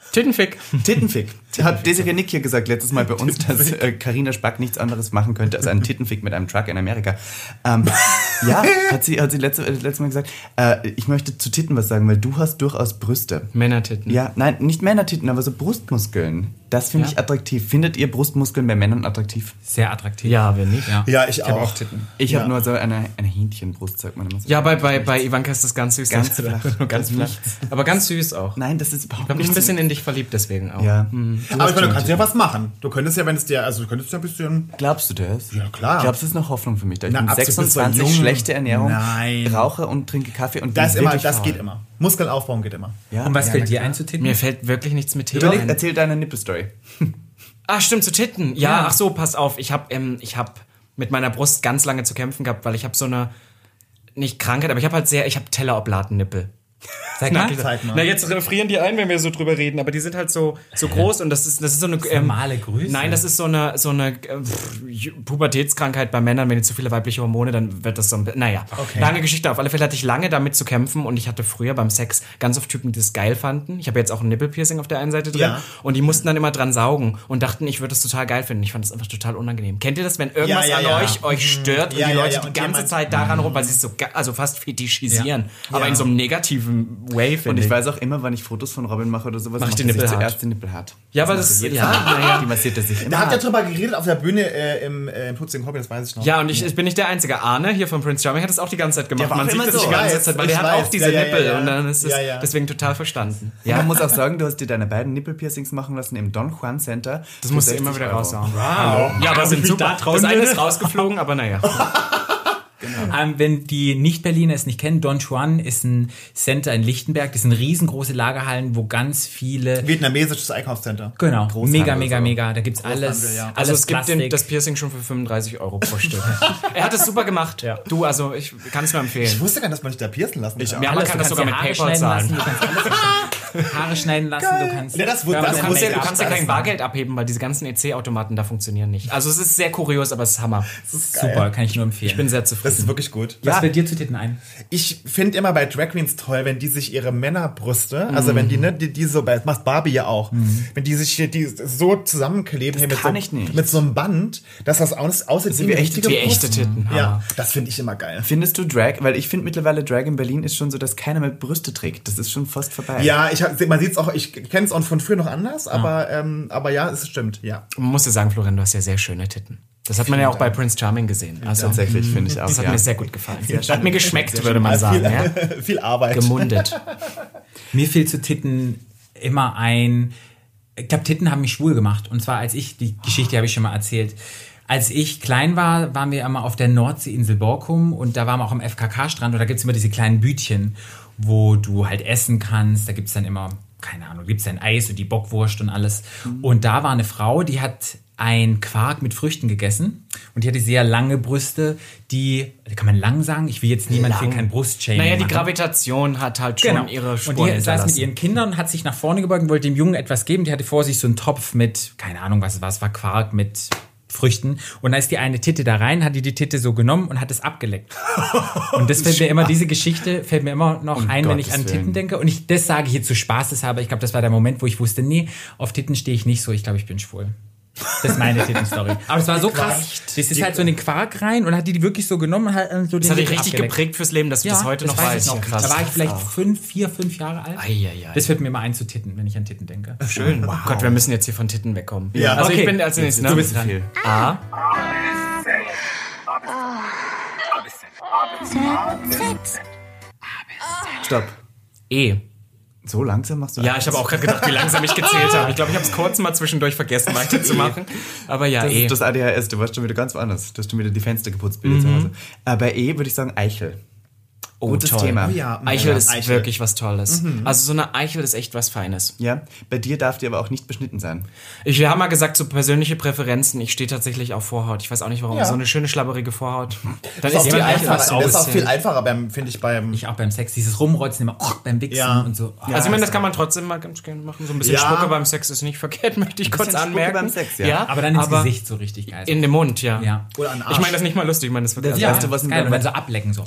Tittenfick. Tittenfick. Hat Desiree Nick hier gesagt letztes Mal bei uns, dass Carina äh, Spack nichts anderes machen könnte als einen Tittenfick mit einem Truck in Amerika. Ähm, ja, hat sie, hat sie letzte, äh, letztes Mal gesagt. Äh, ich möchte zu Titten was sagen, weil du hast durchaus Brüste. Männertitten. Ja, nein, nicht Männertitten, aber so Brustmuskeln. Das finde Ja. ich attraktiv. Findet ihr Brustmuskeln bei Männern attraktiv? Sehr attraktiv. Ja, wenn nicht. Ja, Ja, ich hab auch. auch Titten. Ich Ja. habe nur so eine, eine Hähnchenbrust, sagt man immer so. Ja, bei, bei, bei Ivanka ist das ganz süß. Ganz Das- flach. Nur ganz flach. Aber ganz süß auch. Nein, das ist überhaupt Ich habe mich ein bisschen in dich verliebt, deswegen auch. Ja. Aber ich meine, du kannst ja was machen. Du könntest ja, wenn es dir, also du könntest ja ein bisschen... Glaubst du das? Ja, klar. Glaubst du, es ist noch Hoffnung für mich? Da ich Na, bin absolut, bist du sechsundzwanzig, jung. schlechte Ernährung, Nein. rauche und trinke Kaffee und Das, bin ist immer, wirklich das faul. geht immer. Muskeln aufbauen geht immer. Ja. Und was ja, fällt na dir klar. ein zu Titten? Mir fällt wirklich nichts mit Titten Überleg, ein. erzähl deine Nippelstory. Ah, stimmt, zu Titten. Ja, Ja. ach so, pass auf. Ich habe ähm, ich hab mit meiner Brust ganz lange zu kämpfen gehabt, weil ich habe so eine, nicht Krankheit, aber ich habe halt sehr, ich habe Telleroblaten-Nippel. Sag mal. Zeig mal. Na, jetzt frieren die ein, wenn wir so drüber reden, aber die sind halt so, so groß und das ist, das ist so eine... Ähm, normale Größe. Nein, das ist so eine, so eine äh, pff, Pubertätskrankheit bei Männern, wenn die zu viele weibliche Hormone, dann wird das so ein bisschen... Naja, Okay. lange Geschichte. Auf alle Fälle hatte ich lange damit zu kämpfen und ich hatte früher beim Sex ganz oft Typen, die das geil fanden. Ich habe jetzt auch ein Nippelpiercing auf der einen Seite drin Ja. und die mussten dann immer dran saugen und dachten, ich würde das total geil finden. Ich fand das einfach total unangenehm. Kennt ihr das, wenn irgendwas Ja, ja, an ja. euch euch stört Ja, und die ja, Leute ja. die Und ganze jemand- Zeit daran rum, weil sie es so, ga- also fast fetischisieren, aber Ja. in so einem negativen Way, Und finde ich ich. weiß auch immer, wenn ich Fotos von Robin mache oder sowas, Mach ich macht die er sich Nippel hart. zuerst die Nippel hart. Ja, aber macht das- er jedes ja, Mal. naja. Die massiert er sich immer. Da habt ihr drüber geredet auf der Bühne äh, im, äh, im Putzing Hobby, das weiß ich noch. Ja, und ich, ich bin nicht der Einzige. Arne hier von Prince Charming hat das auch die ganze Zeit gemacht. Der war Man auch sieht immer das so. die ganze Ich Zeit, weil weiß, der hat ich auch weiß. diese Ja, ja, Nippel ja, ja. und dann ist es Ja, ja. deswegen total verstanden. Ja, man muss auch sagen, du hast dir deine beiden Nippelpiercings machen lassen im Don Juan Center. Das musst du für immer sechzig wieder Euro. raushauen. Wow. Ja, aber sind mich super. da trauen Das eine würde. ist rausgeflogen, aber naja. Ähm, wenn die Nicht-Berliner es nicht kennen, Don Juan ist ein Center in Lichtenberg. Das sind riesengroße Lagerhallen, wo ganz viele... Vietnamesisches Einkaufscenter. Genau, Großhandel mega, mega, so. mega. Da gibt's alles, Großhandel, ja. alles Also es gibt den, Plastik. das Piercing schon für fünfunddreißig Euro pro Stück. Er hat es super gemacht. Du, also ich kann es nur Ich empfehlen. wusste gar nicht, dass man sich da piercen lassen kann. Ja, man Alles. kann Du das sogar mit dir Haare PayPal schneiden zahlen. lassen, du kannst alles Haare schneiden lassen, du kannst... Ja, das wurde- Ja, das du Du kannst, ja, du Make-up, kannst ja kein das- Bargeld abheben, weil diese ganzen E C-Automaten da funktionieren nicht. Also es ist sehr kurios, aber es ist Hammer. Super, kann ich nur empfehlen. Ich bin sehr Das ist zufrieden. wirklich gut. Was fällt dir zu Titten ein? Ich finde immer bei Drag Queens toll, wenn die sich ihre Männerbrüste, also wenn die, ne, die, die so, das macht Barbie ja auch, wenn die sich hier die so zusammenkleben hier mit kann so, ich nicht. mit so einem Band, dass das aus, aussieht wie wie eine echte- richtige wie echte Brust. Titten. Ja, Hammer. das finde ich immer geil. Findest du Drag? Weil ich finde mittlerweile Drag in Berlin ist schon so, dass keiner mehr Brüste trägt. Das ist schon fast vorbei. Ja, ich hab, man sieht es auch, ich kenne es auch von früher noch anders, aber, ähm, aber ja, es stimmt, ja. Man muss ja sagen, Florian, du hast ja sehr schöne Titten. Das hat man ja auch bei Prince Charming gesehen. Also, Tatsächlich, finde ich auch. das hat ja. mir sehr gut gefallen. Hat mir geschmeckt, würde man viel, sagen. Ja? viel Arbeit. Gemundet. Mir fiel zu Titten immer ein, ich glaube, Titten haben mich schwul gemacht. Und zwar als ich, die Geschichte habe ich schon mal erzählt. Als ich klein war, waren wir immer auf der Nordseeinsel Borkum und da waren wir auch am F K K-Strand und da gibt's immer diese kleinen Bütchen, wo du halt essen kannst. Da gibt's dann immer, keine Ahnung, gibt's dann Eis und die Bockwurst und alles. Und da war eine Frau, die hat ein Quark mit Früchten gegessen und die hatte sehr lange Brüste, die, kann man lang sagen? Ich will jetzt niemand Lang. für kein Brustshaming Naja, die machen. Gravitation hat halt schon Genau. ihre und Spuren die saß hinterlassen. mit ihren Kindern, hat sich nach vorne gebeugt und wollte dem Jungen etwas geben. Die hatte vor sich so einen Topf mit, keine Ahnung, was es war, es war Quark mit Früchten. Und da ist die eine Titte da rein, hat die die Titte so genommen und hat es abgeleckt. Und das fällt mir immer, diese Geschichte fällt mir immer noch Um ein, wenn ich Gottes an Titten Willen. denke. Und ich, das sage ich jetzt so spaßeshalber. Ich glaube, das war der Moment, wo ich wusste, nee, auf Titten stehe ich nicht so. Ich glaube, ich bin schwul. Das ist meine Titten-Story. Aber es war so krass. Das ist halt so in den Quark rein und hat die die wirklich so genommen und hat äh, so Das den hat dich Lippen richtig abgeleckt. geprägt fürs Leben, dass du das heute noch weiß weißt. ich noch. Krass. Da war ich vielleicht fünf, vier, fünf Jahre alt. Eieiei. Das fällt mir immer ein zu Titten, wenn ich an Titten denke. Schön. Oh Gott, wir müssen jetzt hier von Titten wegkommen. Ja. Also Okay. ich bin als nächstes, ne? Du bist dran. A. Stopp. E. So langsam machst du Ja, das? ich habe auch gerade gedacht, wie langsam ich gezählt habe. Ich glaube, ich habe es kurz mal zwischendurch vergessen, weiterzumachen. Aber ja, Das E. ist das A D H S, du warst schon wieder ganz woanders. Du hast schon wieder die Fenster geputzt bei dir zu Hause. Äh, bei E würde ich sagen Eichel. Oh, Gutes toll. Thema. Oh ja. Eichel Ja, ist Eichel. wirklich was Tolles. Also so eine Eichel ist echt was Feines. Ja, bei dir darf die aber auch nicht beschnitten sein. Ich, wir haben mal gesagt, so persönliche Präferenzen. Ich stehe tatsächlich auf Vorhaut. Ich weiß auch nicht warum. Ja. So eine schöne, schlabberige Vorhaut. Dann Das ist, ist auch die viel Eichel was einfacher, das ist auch viel aussehen. einfacher, beim, finde ich, beim... Ich auch beim Sex, dieses Rumrotzen immer oh, beim Wichsen Ja. und so. Oh. Also ich meine, das kann man trotzdem mal ganz gerne machen. So ein bisschen Ja. Spucke beim Sex ist nicht verkehrt, möchte ich kurz bisschen Spucke anmerken. beim Sex, ja. Aber dann ins aber Gesicht so richtig geil. In den Mund, ja. Ja. Oder an den Arsch. Ich meine das nicht mal lustig, ich meine das wirklich. ja, weißt du, was in geil. der- Und dann so ablecken so.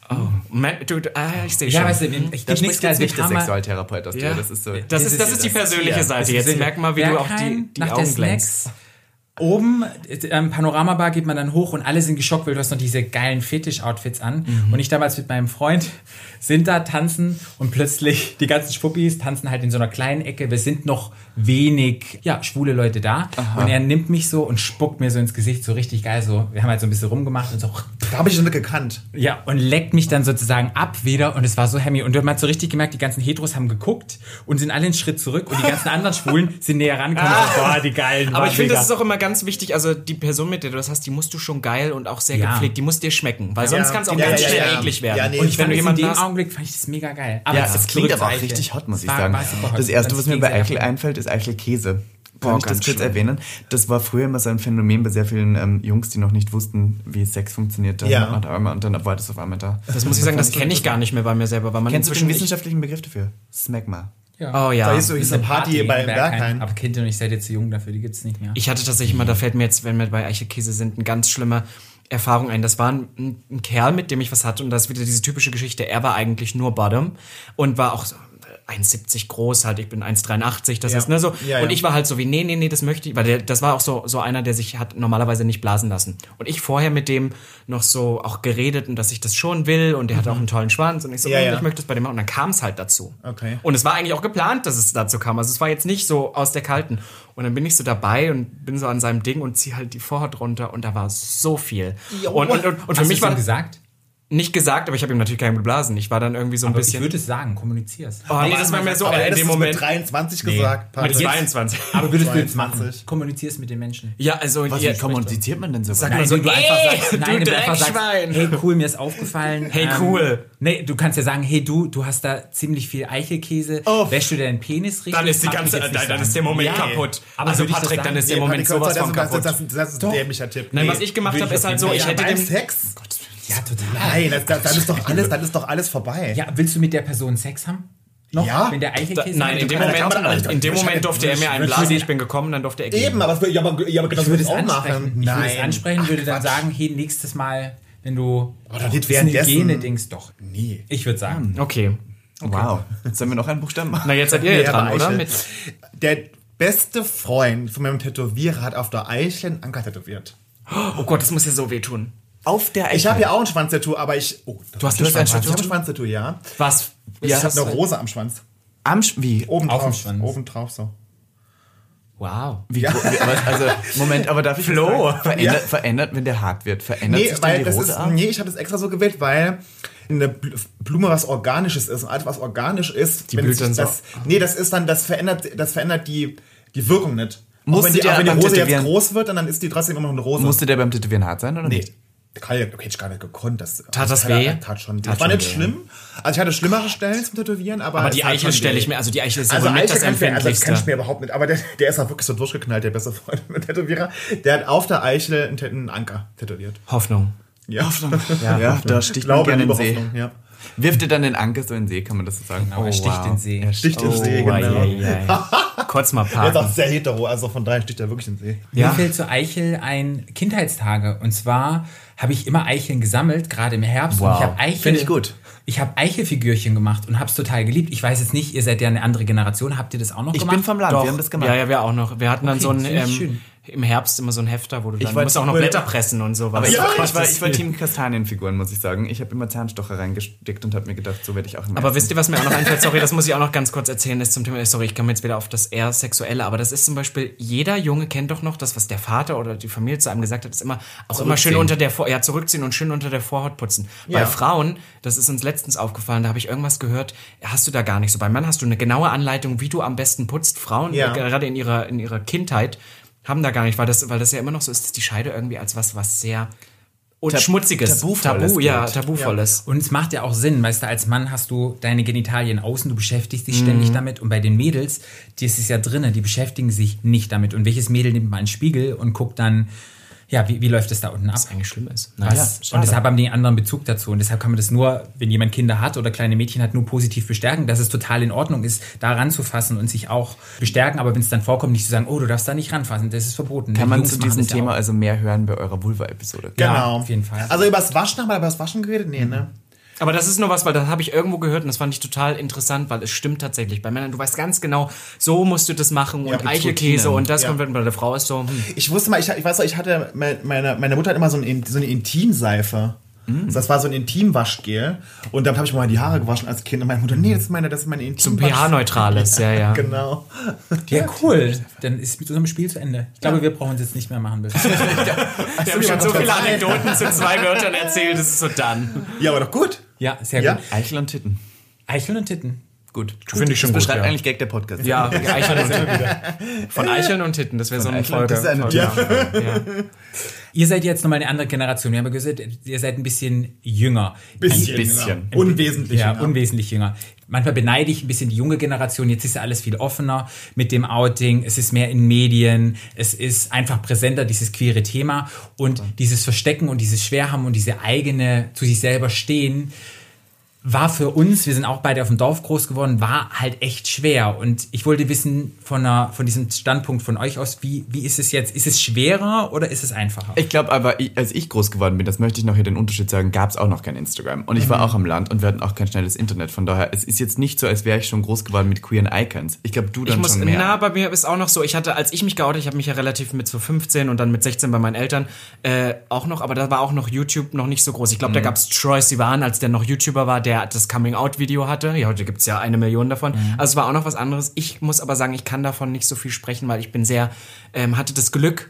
Oh, man, du, du, ah, ich sehe Ja, schon. weißt du, ich Da gebe spricht nichts jetzt als nicht der Hammer. Sexualtherapeut aus dir. Ja. Das ist so. Das ist, das ist die persönliche Seite. Jetzt merk mal, wie du auch die, die nach der Augen Snacks. glänzt. Oben, am Panoramabar geht man dann hoch und alle sind geschockt, weil du hast noch diese geilen Fetisch-Outfits an. Mhm. Und ich damals mit meinem Freund sind da, tanzen und plötzlich die ganzen Schwuppis tanzen halt in so einer kleinen Ecke. Wir sind noch wenig, ja, schwule Leute da. Aha. Und er nimmt mich so und spuckt mir so ins Gesicht, so richtig geil. So, wir haben halt so ein bisschen rumgemacht und so. Da habe ich schon nicht gekannt. Ja, und leckt mich dann sozusagen ab wieder und es war so hammy. Und man hat so richtig gemerkt, die ganzen Heteros haben geguckt und sind alle einen Schritt zurück und die ganzen anderen Schwulen sind näher rangekommen. Ah. So, boah, die geilen. Aber war ich finde, mega. das ist auch immer ganz wichtig, also die Person, mit der du das hast, die musst du schon geil und auch sehr Ja. gepflegt, die muss dir schmecken, weil sonst Ja. kann es auch Ja, ganz ja, schnell ja. eklig werden. Ja, nee, und ich wenn fand du es in jemanden dem hast, Augenblick fand ich das mega geil. Aber Ja, es das ist klingt zurück aber auch zu Eichel. richtig hot, muss ich War- sagen. war super hot. Das erste, Das was mir bei Gegenteil Eichel davon. einfällt, ist Eichelkäse. Kann Boah, ich das ganz kurz schlimm. erwähnen? Das war früher immer so ein Phänomen bei sehr vielen ähm, Jungs, die noch nicht wussten, wie Sex funktioniert. Dann Ja. und, einmal- und dann war das auf einmal da. das muss ich sagen, das kenne ich gar nicht mehr bei mir selber, weil man Kennst du den inzwischen wissenschaftlichen Begriff dafür? Smegma. Ja. Oh ja. Da ist so diese Party bei im Berghain. Aber Kind und ich seid jetzt zu jung dafür, die gibt's nicht mehr. Ich hatte tatsächlich mal, da fällt mir jetzt, wenn wir bei Eichelkäse sind, eine ganz schlimme Erfahrung ein. Das war ein, ein Kerl, mit dem ich was hatte und das ist wieder diese typische Geschichte. Er war eigentlich nur Bottom und war auch so eins siebzig groß halt, ich bin eins dreiundachtzig, das Ja. ist ne so. Ja, und ja. ich war halt so wie, nee, nee, nee, das möchte ich, weil der, das war auch so, so einer, der sich hat normalerweise nicht blasen lassen. Und ich vorher mit dem noch so auch geredet und dass ich das schon will und der hatte auch einen tollen Schwanz und ich so, Ja, hm, ja. ich möchte das bei dem machen. Und dann kam es halt dazu. Okay. Und es war eigentlich auch geplant, dass es dazu kam. Also es war jetzt nicht so aus der Kalten. Und dann bin ich so dabei und bin so an seinem Ding und ziehe halt die Vorhaut runter und da war so viel. Jo. Und, und, und, und für Hast mich du war ihm gesagt? nicht gesagt, aber ich habe ihm natürlich keinen geblasen. Ich war dann irgendwie so ein Aber ich bisschen. würde es sagen, kommunizier's. Oh, nee, das war mir so Aber in das dem ist Moment. mit dreiundzwanzig gesagt. Mit Patrick. zweiundzwanzig. Aber würdest du jetzt machen? zweiundzwanzig. Kommunizier's mit den Menschen. Ja, also Was, ihr, wie kommuniziert man denn so? Sag Nein, mal so, wenn du einfach ey, sagst, du nein, wenn du einfach sagst, Dreckschwein. hey cool, mir ist aufgefallen. Hey, cool. Nee, du kannst ja sagen, hey du, du hast da ziemlich viel Eichelkäse. Oh. Wäschst du deinen Penis richtig? dann ist die Darf ich ganze, jetzt dann, nicht dann sagen. ist der Moment Ja. kaputt. Aber Also würde ich das Patrick, dann sagen? ist der Nee, Moment Patrick, sowas das, von das, kaputt. das, das, das ist ein dämlicher Tipp. Nein, Nee. was ich gemacht Würde habe, ich ist auf halt jeden so, ich Fall. hätte Beim dem. Sex? Ja, total. Nein, das, das, dann, ist doch alles, dann ist doch alles vorbei. Ja, willst du mit der Person Sex haben? Noch? Ja. Wenn der Da, Eichelkäse... nein, in dem kann- Moment, kann man- in dem Moment durfte er mir einen Würdest du blasen. den- Ich bin gekommen, dann durfte er gehen. Eben, aber, ja, aber, ja, aber genau Ich würde es das auch ansprechen. machen. Ich würde es Nein. ansprechen, Ach, würde dann Quatsch. sagen, hey, nächstes Mal, wenn du... Oh, dann nicht das ist ein währenddessen. Hygiene-Dings, doch. Nee. Ich würde sagen. Okay. Wow. Sollen wir noch einen Buchstaben machen? Na, jetzt seid ihr Nee, ja dran, aber oder? Eichel. Mit, Der beste Freund von meinem Tätowierer hat auf der Eichel einen Anker tätowiert. oh Gott, das muss ja so wehtun. Auf der Eichel. Ich habe ja auch ein Schwanztattoo, aber ich... Oh, Du hast ein ein Schwanztattoo? Ich habe ein Schwanztattoo? Schwanztattoo, ja. Was? Ich Ja, habe das- eine Rose am Schwanz. Am Sch wie? Oben Auf dem drauf. Schwanz. Oben drauf so. Wow. Wie, wie aber, also, Moment, aber darf ich Flo. fragen, verändert, Ja. verändert, wenn der hart wird, verändert Nee, sich dann weil die das rote ist, Art? nee, ich habe das extra so gewählt, weil eine Bl- Blume was Organisches ist und alles was organisch ist, Die wenn blüht sich dann so. das, nee, das ist dann, das verändert, das verändert die, die Wirkung nicht. Musst auch wenn du die, dir auch wenn die beim Rose jetzt Tätowieren- groß wird, dann ist die trotzdem immer noch eine Rose. Musste der beim Tätowieren hart sein, oder Nee. nicht? Kann ich, okay, ich gar nicht gekonnt. Das, Tat das tat, weh? Tat schon weh. Tat Das war schon nicht weh, schlimm. Also ich hatte schlimmere Stellen zum Tätowieren, aber Aber es die tat Eichel schon stelle weh. ich mir, also die Eichel ist Also aber mit Eichel das kann ich mir, also das kann ich Empfindlichste. mir überhaupt nicht. Aber der, der ist halt wirklich so durchgeknallt, der beste Freund mit Tätowierer. Der hat auf der Eichel einen, einen Anker tätowiert. Hoffnung. Ja, Ja, ja da sticht man Glaube, gerne in liebe den See. Hoffnung, ja. Wirft ihr dann den Anker so in den See, kann man das so sagen? Genau, er sticht den See. Er Sticht in den See, Oh, genau. ei, ei, ei. Kurz mal Der ist auch parken. sehr hetero, also von daher sticht er wirklich in den See. Ja. Mir fällt zu Eichel ein Kindheitstage. Und zwar habe ich immer Eicheln gesammelt, gerade im Herbst. Wow. Und ich habe Eichel, Finde ich gut. Ich habe Eichelfigürchen gemacht und habe es total geliebt. Ich weiß jetzt nicht, ihr seid ja eine andere Generation. Habt ihr das auch noch Ich gemacht? bin vom Land, Doch. wir haben das gemacht. Ja, ja, wir auch noch. Wir hatten dann Okay, so ein, das finde ich ähm, schön. im Herbst immer so ein Hefter, wo du dann, war du musst auch noch cool. Blätter pressen und sowas. Aber ich, Ja, war, ich ich, war, das ich war viel. Team Kastanienfiguren, muss ich sagen. Ich habe immer Zahnstocher reingesteckt und habe mir gedacht, so werde ich auch im Aber Ersten. wisst ihr, was mir auch noch einfällt? Sorry, das muss ich auch noch ganz kurz erzählen. Das zum Thema, sorry, ich komme jetzt wieder auf das eher Sexuelle, aber das ist zum Beispiel, jeder Junge kennt doch noch das, was der Vater oder die Familie zu einem gesagt hat, ist immer auch immer schön Zurückziehen. unter der Vor ja, zurückziehen und schön unter der Vorhaut putzen. Bei Ja. Frauen, das ist uns letztens aufgefallen, da habe ich irgendwas gehört, hast du da gar nicht so. Beim Mann hast du eine genaue Anleitung, wie du am besten putzt. Frauen, Ja. äh, gerade in ihrer, in ihrer Kindheit, haben da gar nicht, weil das, weil das ja immer noch so ist, dass die Scheide irgendwie als was, was sehr und Tab- schmutziges, tabuvolles Tabu, ja, gilt. tabuvolles. Und es macht ja auch Sinn, weißt du, als Mann hast du deine Genitalien außen, du beschäftigst dich ständig damit und bei den Mädels, die ist es ja drinnen, die beschäftigen sich nicht damit. Und welches Mädel nimmt mal einen Spiegel und guckt dann, ja, wie, wie läuft es da unten ab? Was eigentlich schlimm ist. Was? Naja, und deshalb haben die einen anderen Bezug dazu. Und deshalb kann man das nur, wenn jemand Kinder hat oder kleine Mädchen hat, nur positiv bestärken, dass es total in Ordnung ist, da ranzufassen und sich auch bestärken. Aber wenn es dann vorkommt, nicht zu sagen, oh, du darfst da nicht ranfassen, das ist verboten. Kann Die man Jungs zu machen diesem das ja Thema auch. also mehr hören bei eurer Vulva-Episode? Ja, Genau. auf jeden Fall. Also über das Waschen haben wir über das Waschen geredet? Nee, ne? Aber das ist nur was, weil das habe ich irgendwo gehört und das fand ich total interessant, weil es stimmt tatsächlich. Bei Männern, du weißt ganz genau, so musst du das machen Ja, und mit Eichelkäse Routine. und das Ja. kommt, bei der Frau ist so, hm. Ich wusste mal, ich, ich weiß noch, ich hatte, meine, meine Mutter hat immer so eine, so eine Intimseife. Mm. Das war so ein Intimwaschgel. Und dann habe ich mir mal die Haare gewaschen als Kind. Und meine Mutter, nee, das ist meine, das ist meine Zum Intimwaschgel. pH-neutrales, ja, ja. Genau. Ja, cool. Dann ist mit unserem Spiel zu Ende. Ich glaube, wir brauchen es jetzt nicht mehr machen. Wir haben schon so viele Anekdoten zu zwei Wörtern erzählt, das ist so dann. Ja, aber doch gut. Ja, sehr Ja. gut. Eichel und Titten. Eicheln und Titten. Gut. Finde ich schon das gut, beschreibt ja. eigentlich Gag der Podcast. Ja, Eicheln und Titten. Von Eicheln und Titten, das wäre so eine Eicheln Folge. und- das ist eine- Folge. Ja. Ja. Ihr seid jetzt nochmal eine andere Generation. Wir haben ja gesagt, ihr seid ein bisschen jünger. Bisschen. bisschen. Ja. Unwesentlich. Ja, Ja. unwesentlich jünger. Manchmal beneide ich ein bisschen die junge Generation. Jetzt ist ja alles viel offener mit dem Outing. Es ist mehr in Medien. Es ist einfach präsenter, dieses queere Thema. Und dieses Verstecken und dieses Schwerhaben und diese eigene, zu sich selber stehen, war für uns, wir sind auch beide auf dem Dorf groß geworden, war halt echt schwer. Und ich wollte wissen von, einer, von diesem Standpunkt von euch aus, wie, wie ist es jetzt? Ist es schwerer oder ist es einfacher? Ich glaube aber, ich, als ich groß geworden bin, das möchte ich noch hier den Unterschied sagen, gab es auch noch kein Instagram. Und ich war auch am Land und wir hatten auch kein schnelles Internet. Von daher, es ist jetzt nicht so, als wäre ich schon groß geworden mit queeren Icons. Ich glaube, du dann Ich muss, schon mehr. na, bei mir ist auch noch so, ich hatte, als ich mich geoutet, ich habe mich ja relativ mit so fünfzehn und dann mit sechzehn bei meinen Eltern äh, auch noch, aber da war auch noch YouTube noch nicht so groß. Ich glaube, da gab's Troye Sivan, als der noch YouTuber war, der das Coming-out-Video hatte. Ja, heute gibt's ja eine Million davon. Also es war auch noch was anderes. Ich muss aber sagen, ich kann davon nicht so viel sprechen, weil ich bin sehr, ähm, hatte das Glück,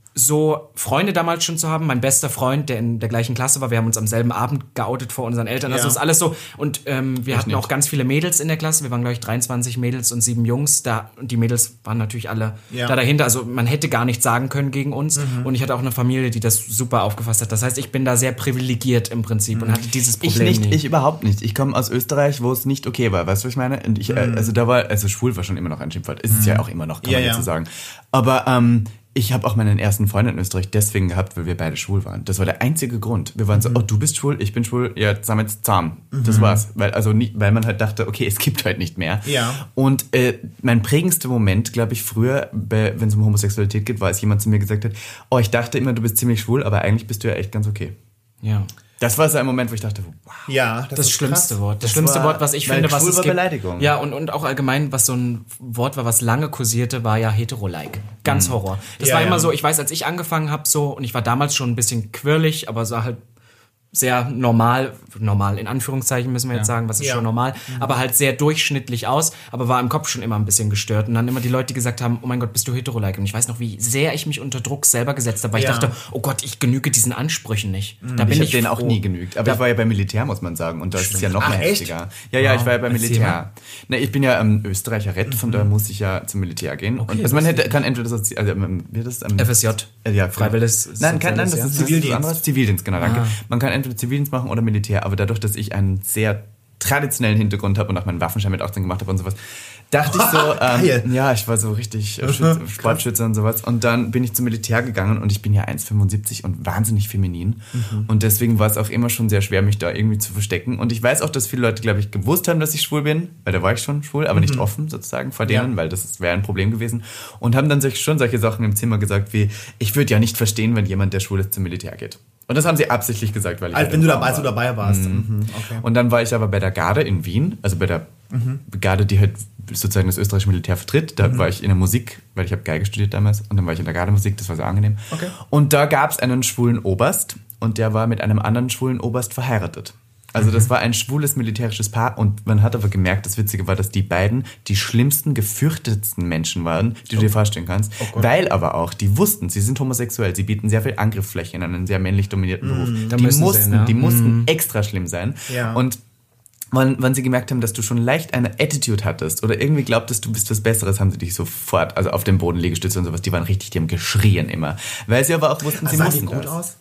so Freunde damals schon zu haben. Mein bester Freund, der in der gleichen Klasse war, wir haben uns am selben Abend geoutet vor unseren Eltern. Also Ja. ist alles so. Und ähm, wir hatten nicht. auch ganz viele Mädels in der Klasse. Wir waren, glaube ich, dreiundzwanzig Mädels und sieben Jungs. Da, und die Mädels waren natürlich alle Ja. da dahinter. Also man hätte gar nichts sagen können gegen uns. Und ich hatte auch eine Familie, die das super aufgefasst hat. Das heißt, ich bin da sehr privilegiert im Prinzip und hatte dieses Ich Problem nicht, nie. ich überhaupt nicht. Ich komme aus Österreich, wo es nicht okay war. Weißt du, was ich meine? Und ich, äh, also da war, also schwul war schon immer noch ein Schimpfwort. Ist es ja auch immer noch, kann Ja, man ja. jetzt so sagen. Aber ähm, ich habe auch meinen ersten Freund in Österreich deswegen gehabt, weil wir beide schwul waren. Das war der einzige Grund. Wir waren so, oh, du bist schwul, ich bin schwul, ja, zusammen jetzt zahm. Das war's. Weil, also nicht, weil man halt dachte, okay, es gibt halt nicht mehr. Ja. Und äh, mein prägendster Moment, glaube ich, früher, bei, wenn es um Homosexualität geht, war, als jemand zu mir gesagt hat, oh, ich dachte immer, du bist ziemlich schwul, aber eigentlich bist du ja echt ganz okay. Ja. Das war so ein Moment, wo ich dachte, wow. Ja, das, Das ist schlimmste krass. Wort. Das, Das schlimmste war- Wort, was ich weil finde, was schwul es war gibt. Beleidigung. Ja, und, und auch allgemein, was so ein Wort war, was lange kursierte, war ja hetero-like. Ganz Horror. Das Ja, war ja. immer so, ich weiß, als ich angefangen habe so, und ich war damals schon ein bisschen quirlig, aber sah halt sehr normal, normal in Anführungszeichen müssen wir jetzt sagen, was ist Ja. schon normal, aber halt sehr durchschnittlich aus, aber war im Kopf schon immer ein bisschen gestört. Und dann immer die Leute, die gesagt haben, oh mein Gott, bist du hetero-like? Und ich weiß noch, wie sehr ich mich unter Druck selber gesetzt habe, weil Ja. ich dachte, oh Gott, ich genüge diesen Ansprüchen nicht. Da bin Ich habe ich denen auch froh. nie genügt. Aber Da- ich war ja beim Militär, muss man sagen. Und da ist es ja noch Ach, mal echt? heftiger. Ja, ja, ich war ja beim Erzähl Militär. Na, ich bin ja ähm, Österreicherin, von daher muss ich ja zum Militär gehen. und, also man hätte, kann entweder das, also ähm, wie das, ähm, F S J. äh, ja, Freiwilliges Nein, kann, nein, das Soziales, ist ja. Zivildienst. Zivildienst. Das anderes. Zivildienst, genau, danke. Ah. Man kann entweder Zivildienst machen oder Militär. Aber dadurch, dass ich einen sehr traditionellen Hintergrund habe und auch meinen Waffenschein mit achtzehn gemacht habe und sowas, dachte ich so, Geil. ähm, ja, ich war so richtig äh, Schütze, Sportschütze und sowas. Und dann bin ich zum Militär gegangen und ich bin ja eins Komma fünfundsiebzig und wahnsinnig feminin. Und deswegen war es auch immer schon sehr schwer, mich da irgendwie zu verstecken. Und ich weiß auch, dass viele Leute, glaube ich, gewusst haben, dass ich schwul bin, weil da war ich schon schwul, aber nicht offen sozusagen vor denen, Ja. weil das wäre ein Problem gewesen. Und haben dann sich schon solche Sachen im Zimmer gesagt wie, ich würde ja nicht verstehen, wenn jemand, der schwul ist, zum Militär geht. Und das haben sie absichtlich gesagt, weil ich Als halt wenn ein du Frauen dabei, als du war. dabei warst. Mhm. Okay. Und dann war ich aber bei der Garde in Wien, also bei der Garde, die halt sozusagen das österreichische Militär vertritt. Da war ich in der Musik, weil ich habe Geige studiert damals. Und dann war ich in der Gardemusik, das war sehr angenehm. Okay. Und da gab es einen schwulen Oberst und der war mit einem anderen schwulen Oberst verheiratet. Also das war ein schwules militärisches Paar und man hat aber gemerkt, das Witzige war, dass die beiden die schlimmsten, gefürchtetsten Menschen waren, die du dir vorstellen kannst. Weil aber auch, die wussten, sie sind homosexuell, sie bieten sehr viel Angriffsfläche in einen sehr männlich dominierten Beruf. da Die müssen sie, mussten, ne? die mussten extra schlimm sein. Ja. Und wann, wann sie gemerkt haben, dass du schon leicht eine Attitude hattest oder irgendwie glaubtest, du bist was Besseres, haben sie dich sofort, also auf dem Boden Liegestütze und sowas, die waren richtig, die haben geschrien immer. Weil sie aber auch wussten, sie Sahen die mussten gut das. aus?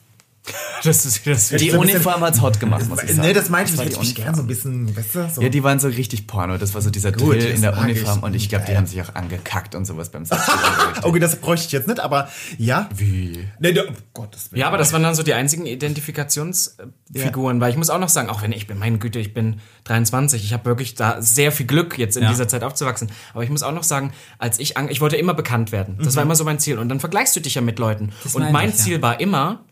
Das ist, das Die so ein bisschen- Uniform hat's hot gemacht, muss ich sagen. Nee, das meinte ich, war ich die hätte mich Uniform. gern so ein bisschen, weißt du, so. Ja, die waren so richtig Porno. Das war so dieser Gut, Drill das in der mag Uniform ich. und ich glaube, die Geil. haben sich auch angekackt und sowas beim Sex. Okay, das bräuchte ich jetzt nicht, aber ja. Wie? Nee, du, um Gottes Willen. Ja, aber das waren dann so die einzigen Identifikationsfiguren, weil ich muss auch noch sagen, auch wenn ich bin, meine Güte, ich bin dreiundzwanzig, ich habe wirklich da sehr viel Glück, jetzt in Ja. dieser Zeit aufzuwachsen. Aber ich muss auch noch sagen, als ich, an, ich wollte immer bekannt werden. Das war immer so mein Ziel. Und dann vergleichst du dich ja mit Leuten. Und meine mein ich, ja. Ziel war immer,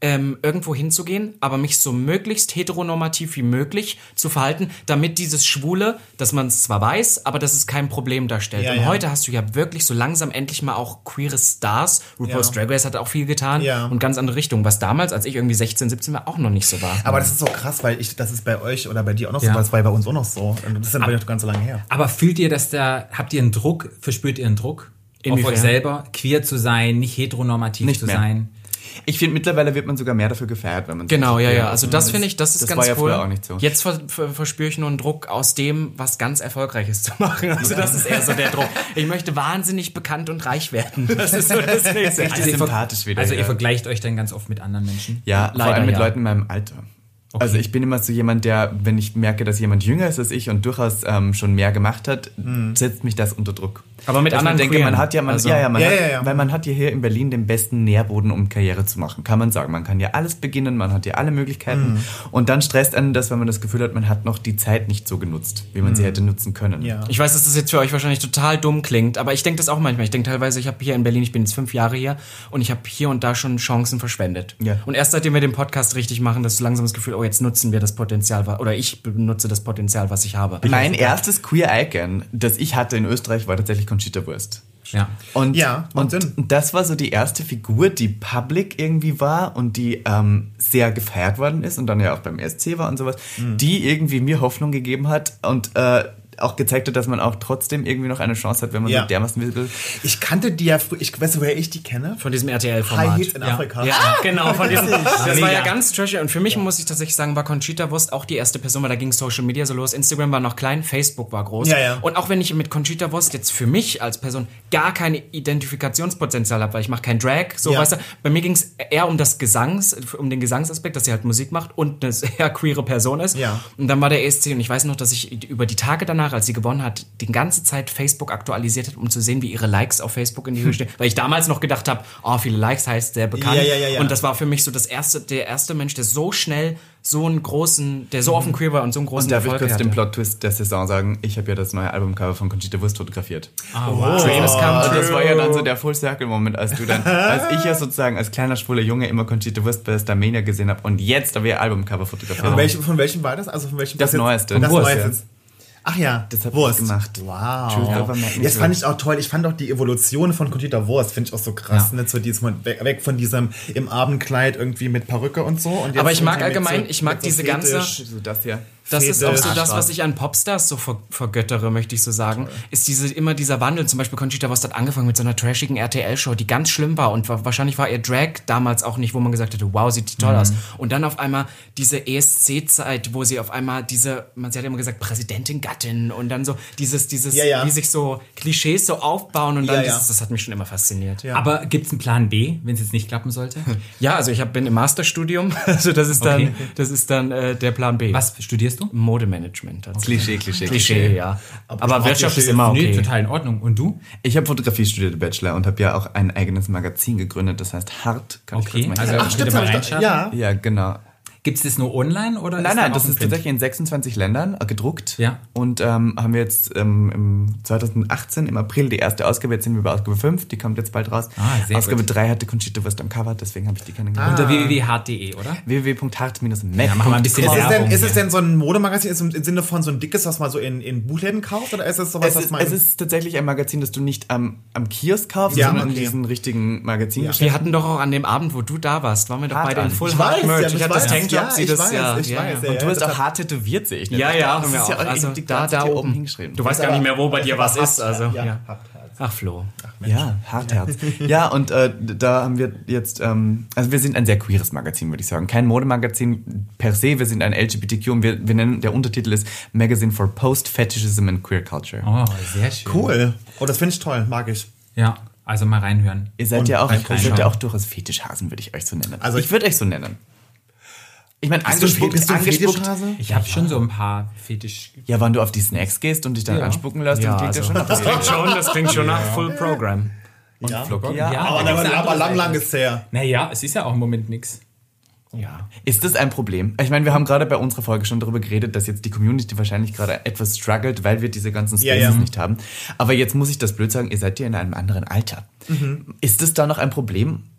ähm, irgendwo hinzugehen, aber mich so möglichst heteronormativ wie möglich zu verhalten, damit dieses Schwule, dass man es zwar weiß, aber dass es kein Problem darstellt. Ja, und ja. heute hast du ja wirklich so langsam endlich mal auch queere Stars. RuPaul's Ja. Drag Race hat auch viel getan Ja. und ganz andere Richtungen, was damals, als ich irgendwie sechzehn, siebzehn war, auch noch nicht so war. Aber das ist so krass, weil ich, das ist bei euch oder bei dir auch noch Ja. so, das war ja bei uns auch noch so. Und das ist dann noch ganz so lange her. Aber fühlt ihr, dass da, habt ihr einen Druck, verspürt ihr einen Druck? Inwiefern? Auf euch selber, queer zu sein, nicht heteronormativ Nicht zu mehr. sein? Ich finde, mittlerweile wird man sogar mehr dafür gefeiert, wenn man Genau, sich ja, queer ja. Also das finde ich, das ist das ganz war ja cool. früher auch nicht so. Jetzt ver ver verspüre ich nur einen Druck aus dem, was ganz Erfolgreiches zu machen. Also das ist eher so der Druck. Ich möchte wahnsinnig bekannt und reich werden. Das ist so das Nächste. Richtig ihr ver- sympathisch wieder. Also ja. ihr vergleicht euch dann ganz oft mit anderen Menschen? Ja, vor Leider, allem mit ja. Leuten in meinem Alter. Also ich bin immer so jemand, der, wenn ich merke, dass jemand jünger ist als ich und durchaus ähm, schon mehr gemacht hat, setzt mich das unter Druck. Aber mit Dass anderen man denke, Queeren. man hat ja, man, Also- ja, ja, man Ja, hat, ja, ja. weil man hat ja hier in Berlin den besten Nährboden, um Karriere zu machen, kann man sagen. Man kann ja alles beginnen, man hat ja alle Möglichkeiten und dann stresst einen das, wenn man das Gefühl hat, man hat noch die Zeit nicht so genutzt, wie man sie hätte nutzen können. Ja. Ich weiß, dass das jetzt für euch wahrscheinlich total dumm klingt, aber ich denke das auch manchmal. Ich denke teilweise, ich habe hier in Berlin, ich bin jetzt fünf Jahre hier und ich habe hier und da schon Chancen verschwendet. Ja. Und erst seitdem wir den Podcast richtig machen, dass so langsam das Gefühl, oh, jetzt nutzen wir das Potenzial, wa- oder ich benutze das Potenzial, was ich habe. Mein erstes Queer Icon, das ich hatte in Österreich, war tatsächlich Conchita Wurst. Ja. Und, Ja, macht und Sinn. das war so die erste Figur, die public irgendwie war und die ähm, sehr gefeiert worden ist und dann ja auch beim E S C war und sowas, Mhm. die irgendwie mir Hoffnung gegeben hat und äh, auch gezeigt hat, dass man auch trotzdem irgendwie noch eine Chance hat, wenn man Ja. so dermaßen will. Ich kannte die ja früher, ich weiß, woher ich die kenne. Von diesem R T High L-Format. Heat in Ja. Afrika. Ja, genau, von diesem, das war ja Mega. ganz trashy und für mich muss ich tatsächlich sagen, war Conchita Wurst auch die erste Person, weil da ging Social Media so los, Instagram war noch klein, Facebook war groß Ja, ja. und auch wenn ich mit Conchita Wurst jetzt für mich als Person gar kein Identifikationspotenzial habe, weil ich mache kein Drag, so Ja. weißt du, bei mir ging es eher um das Gesangs, um den Gesangsaspekt, dass sie halt Musik macht und eine sehr queere Person ist Ja. und dann war der E S C und ich weiß noch, dass ich über die Tage danach, als sie gewonnen hat, die ganze Zeit Facebook aktualisiert hat, um zu sehen, wie ihre Likes auf Facebook in die Höhe stehen, weil ich damals noch gedacht habe, oh, viele Likes heißt sehr bekannt Ja, ja, ja, ja. und das war für mich so das erste, der erste Mensch, der so schnell so einen großen, der so offen queer war und so einen großen Und darf ich Erfolg kurz hatte. den Plot-Twist der Saison sagen? Ich habe ja das neue Albumcover von Conchita Wurst fotografiert. Ah, wow. Dreams come Also true. das war ja dann so der Full-Circle-Moment, als du dann, als ich ja sozusagen als kleiner schwuler Junge immer Conchita Wurst bei Starmania gesehen habe und jetzt habe ich ihr Albumcover fotografiert. Von, welchem, von welchem war das? Also von welchem Das was jetzt- Neueste. Das Wurst, Neueste. ja. Ach ja, Das hab Wurst ich gemacht. Wow. Truth over Magnitude. Das fand ich auch toll. Ich fand auch die Evolution von Conchita Wurst, finde ich auch so krass. Ja. Ne? So dieses, weg, weg von diesem im Abendkleid irgendwie mit Perücke und so. Und jetzt Aber ich mag irgendwie mit allgemein, so, ich mag mit so diese ganze- Fetisch. So das hier. Das ist auch so Fetisch. das, was ich an Popstars so ver vergöttere, möchte ich so sagen. Ist diese, immer dieser Wandel. Zum Beispiel Conchita Wurst hat angefangen mit so einer trashigen R T L-Show, die ganz schlimm war. Und wa wahrscheinlich war ihr Drag damals auch nicht, wo man gesagt hätte, wow, sieht die toll aus. Und dann auf einmal diese E S C-Zeit, wo sie auf einmal diese, man sie hat immer gesagt, Präsidentin, Gattin. Und dann so dieses, dieses, Ja, ja. wie sich so Klischees so aufbauen. Und dann Ja, ja. dieses, das hat mich schon immer fasziniert. Ja, Aber gibt es einen Plan B, wenn es jetzt nicht klappen sollte? ja also ich hab, bin im Masterstudium. Also das ist dann, Okay. das ist dann äh, der Plan B. Was studierst du? Modemanagement. tatsächlich. Klischee, Klischee, Klischee, ja. Aber, auch Wirtschaft Klischee. ist immer okay. Nee, total in Ordnung. Und du? Ich habe Fotografie studiert, Bachelor, und habe ja auch ein eigenes Magazin gegründet, das heißt Hart. Kann ich Okay, kurz mal also- hier- Ach stimmt, Bitte mal hab ich reinschauen. da, ja. ja, genau. Gibt es das nur online oder? Nein, da nein, auch das ein ist Print? tatsächlich in sechsundzwanzig Ländern äh, gedruckt. Ja. Und ähm, haben wir jetzt ähm, im zweitausendachtzehn, im April, die erste Ausgabe. Jetzt sind wir bei Ausgabe fünf, die kommt jetzt bald raus. Ah, sehr Ausgabe gut. drei hatte Conchita Wurst am Cover, deswegen habe ich die kennengelernt. Unter w w w punkt hart punkt de, oder? w w w punkt hart Bindestrich mac Ja, machen wir ein bisschen Ist es, denn, Werbung ist es hier. denn so ein Modemagazin ist im Sinne von so ein dickes, was man so in, in Buchläden kauft? Oder ist es sowas, Es was ist, man... es ist tatsächlich ein Magazin, das du nicht am, am Kiosk kaufst, Ja, sondern in okay. diesen richtigen Magazin. Wir hatten doch auch an dem Abend, wo du da warst, waren wir doch Hart beide in an. Full Ich Hart weiß, Merch. ja, ich ich hatte das weiß. Tanktop, Ja, sie ich das, weiß, ja. ich ja, weiß, ja. ja. Und du hast das auch hat- hart tätowiert, sehe ich. Ne? Ja, ja, das haben wir ist ja auch. auch Also irgendwie da, ganz da hier oben. hingeschrieben. Du weißt gar nicht mehr, wo bei dir was Hart- ist. Also, ja, ja. Hart- Hart. Ach, Flo. Ja, Hartherz. Ja, und äh, da haben wir jetzt, ähm, also wir sind ein sehr queeres Magazin, würde ich sagen. Kein Modemagazin per se, wir sind ein L G B T Q und wir, wir nennen, der Untertitel ist Magazine for Post-Fetishism and Queer Culture. Oh, sehr schön. Cool. Oh, das finde ich toll, mag ich. Ja, also mal reinhören. Ihr seid Und ja auch, ihr reinschauen. seid ja auch durchaus Fetischhasen, würde ich euch so nennen. Also ich würde euch so nennen. Ich meine, Bist du, angespuckt, bist du ein angespuckt. Fetischhase? Ich habe schon so ein paar Fetisch... Ja, wenn du auf die Snacks gehst und dich dann Ja. anspucken lässt, Ja, dann klingt also, das schon nach das klingt schon, das klingt schon nach Full Program. Ja. Flocky. Ja, Ja. Aber, da gibt's aber, eine aber andere lang, lang Seite. ist her. Naja, es ist ja auch im Moment nichts. Ja. Ist das ein Problem? Ich meine, wir haben gerade bei unserer Folge schon darüber geredet, dass jetzt die Community wahrscheinlich gerade etwas struggelt, weil wir diese ganzen Ja, Spaces ja. nicht haben. Aber jetzt muss ich das blöd sagen, ihr seid ja in einem anderen Alter. Mhm. Ist das da noch ein Problem?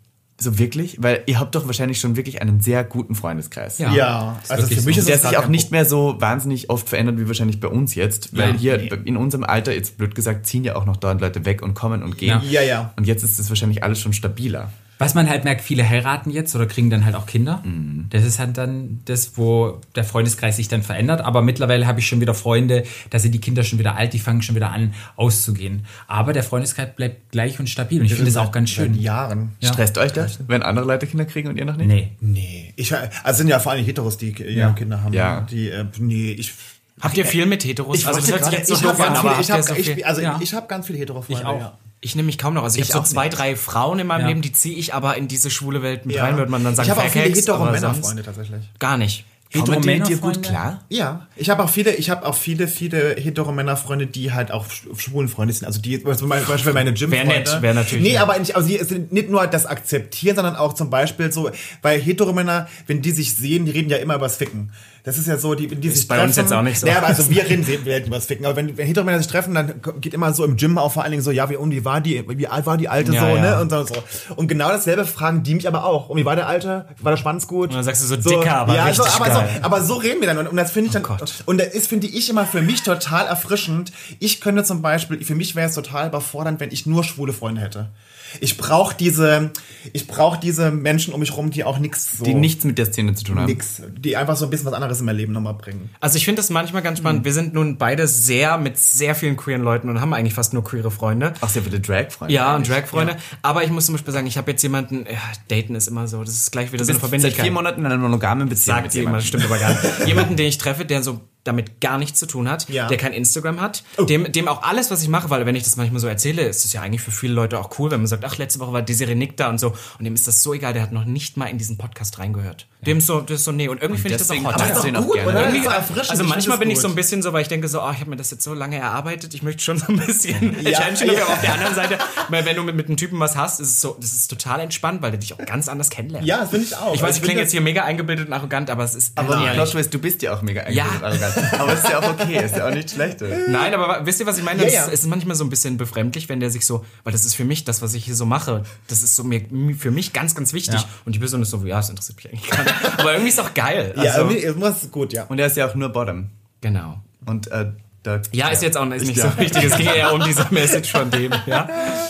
So wirklich? Weil ihr habt doch wahrscheinlich schon wirklich einen sehr guten Freundeskreis. Ja. Ja, also wirklich für mich so. ist Der das sich gar auch kein nicht mehr so wahnsinnig oft verändert wie wahrscheinlich bei uns jetzt. Weil Ja, hier nee. in unserem Alter, jetzt blöd gesagt, ziehen ja auch noch dauernd Leute weg und kommen und gehen. Ja, ja. Und jetzt ist es wahrscheinlich alles schon stabiler. Was man halt merkt, viele heiraten jetzt oder kriegen dann halt auch Kinder. Mhm. Das ist halt dann das, wo der Freundeskreis sich dann verändert. Aber mittlerweile habe ich schon wieder Freunde, da sind die Kinder schon wieder alt, die fangen schon wieder an auszugehen. Aber der Freundeskreis bleibt gleich und stabil. Und ich finde das auch ganz Seit schön. Jahren. Ja. Stresst euch das, wenn andere Leute Kinder kriegen und ihr noch nicht? Nee. Nee. Ich, also es sind ja vor allem Heteros, die ja. Ja. Kinder haben. Ja. Die, äh, nee, ich... Habt ihr viel mit Heteros? Ich also das hört sich gerade- jetzt so ich hab doof an, ganz aber viele, habt ich ihr hab, so ich, viel? also Ja. ich habe ganz viele Hetero-Freunde. Ich auch. Ja. Ich nehme mich kaum noch. Also ich, Ich habe so auch zwei, nicht. drei Frauen in meinem Ja. Leben, die ziehe ich aber in diese schwule Welt mit Ja. rein, würde man dann sagen. Ich habe auch viele verhext, aber sonst Hetero-Männerfreunde tatsächlich. Gar nicht. Kommen die mit dir Hetero-Männerfreunde? gut klar? Ja, ich habe auch viele, ich habe auch viele, viele Hetero-Männer-Freunde, die halt auch sch- schwulen Freunde sind. Also die, zum Beispiel meine Gym-Freunde. Wär nett, wär natürlich Nee, nett. aber nicht, also die sind nicht nur das Akzeptieren, sondern auch zum Beispiel so, weil Hetero-Männer, wenn die sich sehen, die reden ja immer übers Ficken. Das ist ja so, die, wenn die Ist sich bei treffen. uns jetzt auch nicht so. Ja, aber also wir reden wir reden übers Ficken. Aber wenn, wenn Hetero-Männer sich treffen, dann geht immer so im Gym auch vor allen Dingen so, ja, wie, und wie war die, wie alt war die Alte Ja, so, ja. ne? Und so, so. Und genau dasselbe fragen die mich aber auch. Und wie war der Alte? War der Schwanz gut? Und dann sagst du so, dicker, aber ja, richtig so, aber, geil. so, aber so reden wir dann. Und, und das finde ich dann, Oh Gott. und das ist, finde ich immer für mich total erfrischend. Ich könnte zum Beispiel, für mich wäre es total überfordernd, wenn ich nur schwule Freunde hätte. Ich brauche diese, ich brauche diese Menschen um mich rum, die auch nichts so, Die nichts mit der Szene zu tun haben. nix, die einfach so ein bisschen was anderes in mein Leben nochmal bringen. Also ich finde das manchmal ganz spannend. Wir sind nun beide sehr mit sehr vielen queeren Leuten und haben eigentlich fast nur queere Freunde. Auch sehr viele Drag-Freunde. Ja, und eigentlich. Drag-Freunde. Aber ich muss zum Beispiel sagen, ich habe jetzt jemanden, ja, daten ist immer so, das ist gleich wieder so Du eine bist seit Verbindlichkeit. vier Monaten in einer monogamen Beziehung Sagt mit sie immer, das jemandem. stimmt aber gar nicht. Jemanden, den ich treffe, der so damit gar nichts zu tun hat, Ja. der kein Instagram hat, dem, dem auch alles, was ich mache, weil wenn ich das manchmal so erzähle, ist es ja eigentlich für viele Leute auch cool, wenn man sagt, ach, letzte Woche war Desiree Nick da und so, und dem ist das so egal, der hat noch nicht mal in diesen Podcast reingehört. Dem ist so, das ist so, nee, und irgendwie finde ich das auch deswegen hot. magst Also du ihn auch gut, gerne. oder? irgendwie, Das ist erfrischend. also Ich manchmal finde bin das ich so ein gut. bisschen so, weil ich denke so, oh, ich habe mir das jetzt so lange erarbeitet, ich möchte schon so ein bisschen Ja, Attention, ja. aber auf der anderen Seite, weil wenn du mit, mit einem Typen was hast, ist es so, das ist total entspannt, weil der dich auch ganz anders kennenlernt. Ja, das finde ich auch. Ich weiß, Also ich klinge finde jetzt hier mega eingebildet und arrogant, aber es ist Aber ehrlich. Plot Twist, du bist ja auch mega eingebildet, Ja. arrogant. Aber ist ja auch okay, ist ja auch nicht schlecht. Nein, aber wisst ihr, was ich meine? Ja, Es ja. ist- es ist manchmal so ein bisschen befremdlich, wenn der sich so, weil das ist für mich das, was ich hier so mache, das ist so mir, für mich ganz, ganz wichtig. Ja. Und die Person ist so, ja, das interessiert mich eigentlich gar nicht. Aber irgendwie ist es auch geil. ja, Also, irgendwie, es muss gut, ja. Und er ist ja auch nur Bottom. genau. Und äh, da, Ja, ist jetzt auch nicht, nicht Ja. so wichtig. Es ging eher um diese Message von dem. Ja?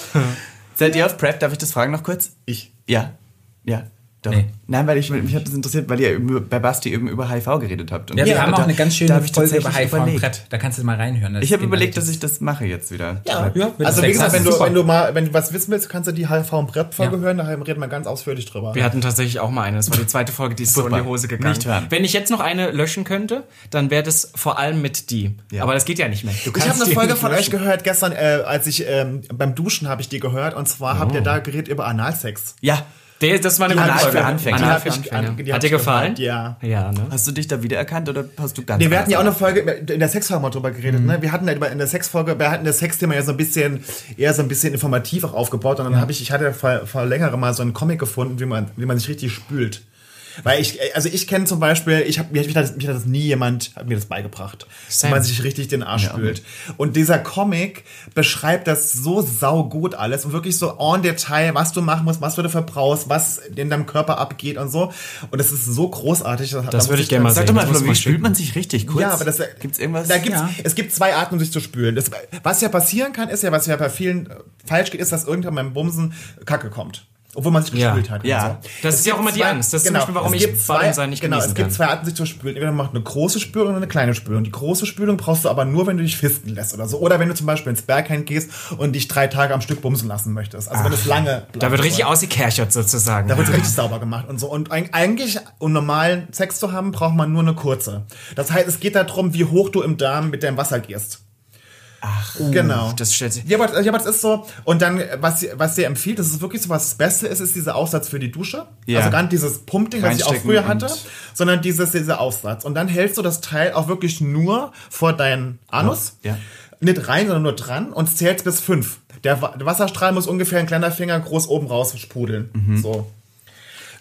Seid ihr auf Prep? Darf ich das fragen noch kurz? Ich. Ja. Ja. Doch. Nee. Nein, weil ich, mich hat das interessiert, weil ihr über- bei Basti eben über H I V geredet habt. Und Ja, wir da- haben auch da- eine ganz da schöne hab ich Folge über tatsächlich H I V und überlegt. Prep. Da kannst du mal reinhören. Das Ich habe geht überlegt, relativ- dass ich das mache jetzt wieder. Ja, Ja, wenn also du wie sagst, gesagt, wenn ist du, super. wenn du mal, wenn du was wissen willst, kannst du die H I V und Prep-Folge Ja. hören, da reden wir ganz ausführlich drüber. Wir hatten tatsächlich auch mal eine. Das war die zweite Folge, die ist so in die Furchtbar. Hose gegangen. Nicht hören. Wenn ich jetzt noch eine löschen könnte, dann wäre das vor allem mit die. Ja. Aber das geht ja nicht mehr. Du Ich kannst habe eine die Folge nicht von euch löschen. gehört gestern, äh, als ich ähm, beim Duschen habe ich die gehört, und zwar habt ihr da geredet über Analsex. Ja. Der, das war eine Anal gute für Folge. Anfänger. Anal Die für hab ich- Anfänger. die hab Hat dir ich gefallen? gehört, ja. Ja, ne? Hast du dich da wiedererkannt oder hast du ganz Nee, wir hatten ja auch eine anders Folge, in der Sexfolge mal drüber geredet, Mhm. ne? Wir hatten ja über- in der Sexfolge, wir hatten das Sexthema ja so ein bisschen, eher so ein bisschen informativ auch aufgebaut, und dann habe ich, ich hatte vor, vor längerem mal so einen Comic gefunden, wie man, wie man sich richtig spült. Weil ich, also ich kenne zum Beispiel, ich habe mir, mich hat das, mich hat das nie jemand, hat mir das beigebracht, wie Same. man sich richtig den Arsch spült. Und dieser Comic beschreibt das so saugut alles und wirklich so en Detail, was du machen musst, was du dafür brauchst, was in deinem Körper abgeht und so. Und das ist so großartig. Da Das muss würde ich gerne mal Sag sehen. doch mal, Das muss Flo, man wie spült schicken. man sich richtig kurz? Ja, aber das Gibt's irgendwas? Da gibt's, Ja. Es gibt zwei Arten, um sich zu spülen. Das, was ja passieren kann, ist ja, was ja bei vielen äh, falsch geht, ist, dass irgendwann beim Bumsen Kacke kommt. Obwohl man sich Ja. gespült hat. und Ja. So. Das Es ist ja auch gibt immer die Angst. Das ist zum Beispiel, warum es ich gibt zwei, Ballungssein nicht Genau, es genießen gibt kann. zwei Arten, sich zu spülen. Entweder man macht eine große Spülung oder eine kleine Spülung. Die große Spülung brauchst du aber nur, wenn du dich fisten lässt oder so. Oder wenn du zum Beispiel ins Berghain gehst und dich drei Tage am Stück bumsen lassen möchtest. Also wenn es lange Da wird richtig soll. ausgekerchert sozusagen. Da wird so richtig sauber gemacht und so. Und eig- eigentlich, um normalen Sex zu haben, braucht man nur eine kurze. Das heißt, es geht darum, wie hoch du im Darm mit deinem Wasser gehst. Ach, genau. das stellt sich. Ja, aber, ja, aber das ist so. Und dann, was, sie- was sie empfiehlt, das ist wirklich so, was das Beste ist, ist dieser Aufsatz für die Dusche. Ja. Also gar nicht dieses Pumpding, was ich auch Reinstecken früher hatte, und- sondern dieses, dieser Aufsatz. Und dann hältst du das Teil auch wirklich nur vor deinen Anus. Ja. Nicht rein, sondern nur dran und zählst bis fünf. Der, Wa- der Wasserstrahl muss ungefähr ein kleiner Finger groß oben raus sprudeln. Mhm. So.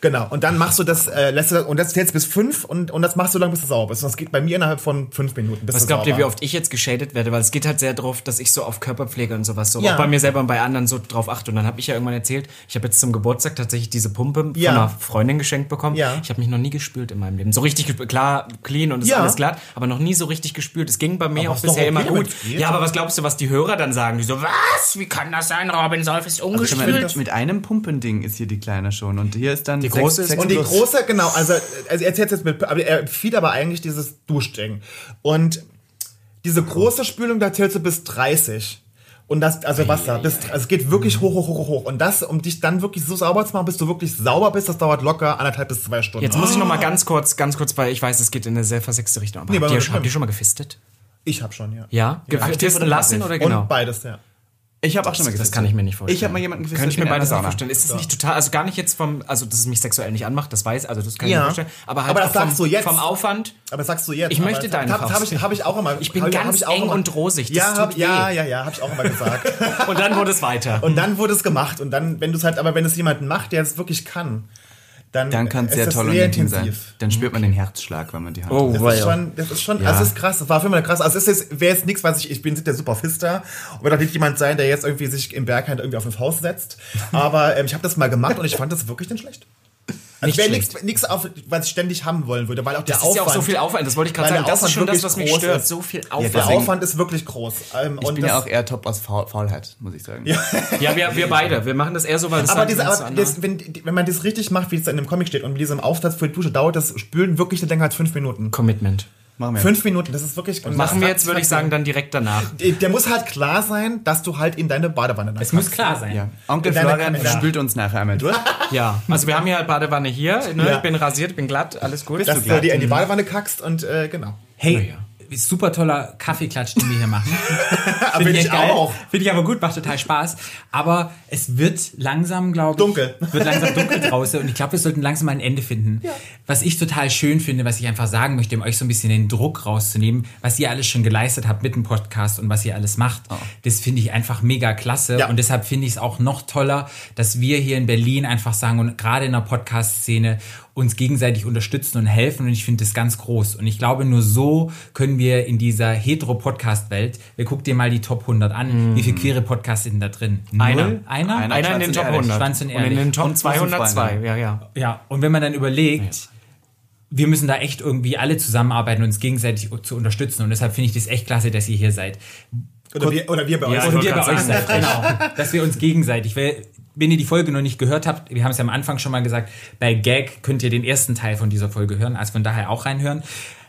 Genau. Und dann machst du das, äh, lässt du, und das zählst bis fünf und, und das machst du lang, bis du sauber bist. Und das geht bei mir innerhalb von fünf Minuten. Bis Was du glaubt ihr, sauber. wie oft ich jetzt geschadet werde? Weil es geht halt sehr drauf, dass ich so auf Körperpflege und sowas so, Ja. auch bei mir selber und bei anderen so drauf achte. Und dann habe ich ja irgendwann erzählt, ich habe jetzt zum Geburtstag tatsächlich diese Pumpe Ja. von einer Freundin geschenkt bekommen. Ja. Ich habe mich noch nie gespült in meinem Leben. So richtig, gespült, klar, clean und ist Ja. alles glatt, aber noch nie so richtig gespült. Es ging bei mir Aber auch ist doch bisher immer okay, gut. wenn's geht. Ja, aber was glaubst du, was die Hörer dann sagen? Die so, was? Wie kann das sein? Robin Solf ist Also ungespült. mit, mit einem Pumpending ist hier die Kleine schon. Und hier ist dann die große ist- Und die große, genau, also, also er erzählt jetzt mit, aber er empfiehlt aber eigentlich dieses Duschding. Und diese große Spülung, da zählst du bis dreißig. Und das, also Wasser, bis, also es geht wirklich hoch, hoch, hoch, hoch. Und das, um dich dann wirklich so sauber zu machen, bis du wirklich sauber bist, das dauert locker anderthalb bis zwei Stunden. Jetzt muss ich noch mal ganz kurz, ganz kurz, weil ich weiß, es geht in eine sehr versexte Richtung. Aber Nee, habt, aber ihr, stimmt. habt ihr schon mal gefistet? Ich hab schon, ja. Ja? Gefisten lassen oder genau? Und beides, ja. Ich habe auch schon mal Das gefistet. kann ich mir nicht vorstellen. Ich habe mal jemanden gefistet. Könnte ich mir in einer beides nicht Sauna. vorstellen. Ist das nicht total, also gar nicht jetzt vom, also dass es mich sexuell nicht anmacht, das weiß, also das kann ich Ja. mir vorstellen. Aber halt Aber das auch vom, sagst du jetzt. vom Aufwand. Aber das sagst du jetzt. Ich aber möchte das deine hab, das habe ich, hab ich auch immer. Ich bin hab ganz hab ich auch eng immer, und rosig, das Ja, tut hab, ja, weh. ja, ja, habe ich auch immer gesagt. Und dann wurde es weiter. Und dann wurde es gemacht. Und dann, wenn du es halt, aber wenn es jemanden macht, der es wirklich kann, dann, Dann kann es ist sehr das toll und sehr intim sein. intensiv. Dann spürt man den Herzschlag, wenn man die Hand Oh. hat. Das ist schon, das ist schon, Ja. also es ist krass, das war für mich krass. Also es ist jetzt, wäre jetzt nichts, was ich, ich bin der super Fister und wird auch nicht jemand sein, der jetzt irgendwie sich im Berg halt irgendwie auf ein Haus setzt. Aber ähm, ich habe das mal gemacht und ich fand das wirklich nicht schlecht. Also Nicht wäre schlecht. nichts, was ich ständig haben wollen würde, weil auch der Das ist Aufwand. ja auch so viel Aufwand, das wollte ich gerade weil sagen. der Das ist Aufwand schon das, wirklich was mich groß stört. ist. So viel Der Aufwand. deswegen- Aufwand ist wirklich groß. Ähm, Ich und bin ja das- auch eher top aus Faul Faulheit, muss ich sagen. Ja. Ja, wir, wir beide. Wir machen das eher so, weil das Aber, halt diese, nichts aber so das, wenn, wenn man das richtig macht, wie es in dem Comic steht, und mit diesem Aufsatz für die Dusche dauert das Spülen wirklich nicht länger als fünf Minuten. Commitment. Machen wir. Fünf Minuten, das ist wirklich... und Machen das wir hat- jetzt, würde ich sagen, dann direkt danach. Der muss halt klar sein, dass du halt in deine Badewanne Es muss klar sein. Ja. Onkel In deiner Florian Kamera. spült uns nachher einmal durch. Ja, also wir haben hier halt Badewanne hier. Ne? Ja. Ich bin rasiert, ich bin glatt, alles gut. dass du dir in die Badewanne kackst und äh, genau. Hey, super toller Kaffeeklatsch, den wir hier machen. Aber ich echt geil. auch. Finde ich aber gut, macht total Spaß. Aber es wird langsam, glaube ich... Dunkel. Wird langsam dunkel draußen und ich glaube, wir sollten langsam mal ein Ende finden. Was ich total schön finde, was ich einfach sagen möchte, um euch so ein bisschen den Druck rauszunehmen, was ihr alles schon geleistet habt mit dem Podcast und was ihr alles macht, das finde ich einfach mega klasse. Ja. Und deshalb finde ich es auch noch toller, dass wir hier in Berlin einfach sagen und gerade in der Podcast-Szene uns gegenseitig unterstützen und helfen und ich finde das ganz groß. Und ich glaube, nur so können wir in dieser Hetero-Podcast-Welt, wir gucken dir mal die Top hundert an, wie viele queere Podcasts sind da drin? Einer. Null? Einer? Einer. Einer in den Schwanz Top und ehrlich. hundert. Schwanz und Und in ehrlich. den Top Und zweihundertzwei. Freunde. Ja, ja. Ja, und wenn man dann überlegt, wir müssen da echt irgendwie alle zusammenarbeiten und uns gegenseitig zu unterstützen und deshalb finde ich das echt klasse, dass ihr hier seid. Oder wir, oder wir bei Ja, euch. ich Und wollte wir bei gerade euch sagen, seid, genau. Dass wir uns gegenseitig, weil, wenn ihr die Folge noch nicht gehört habt, wir haben es ja am Anfang schon mal gesagt, bei Gag könnt ihr den ersten Teil von dieser Folge hören, also von daher auch reinhören.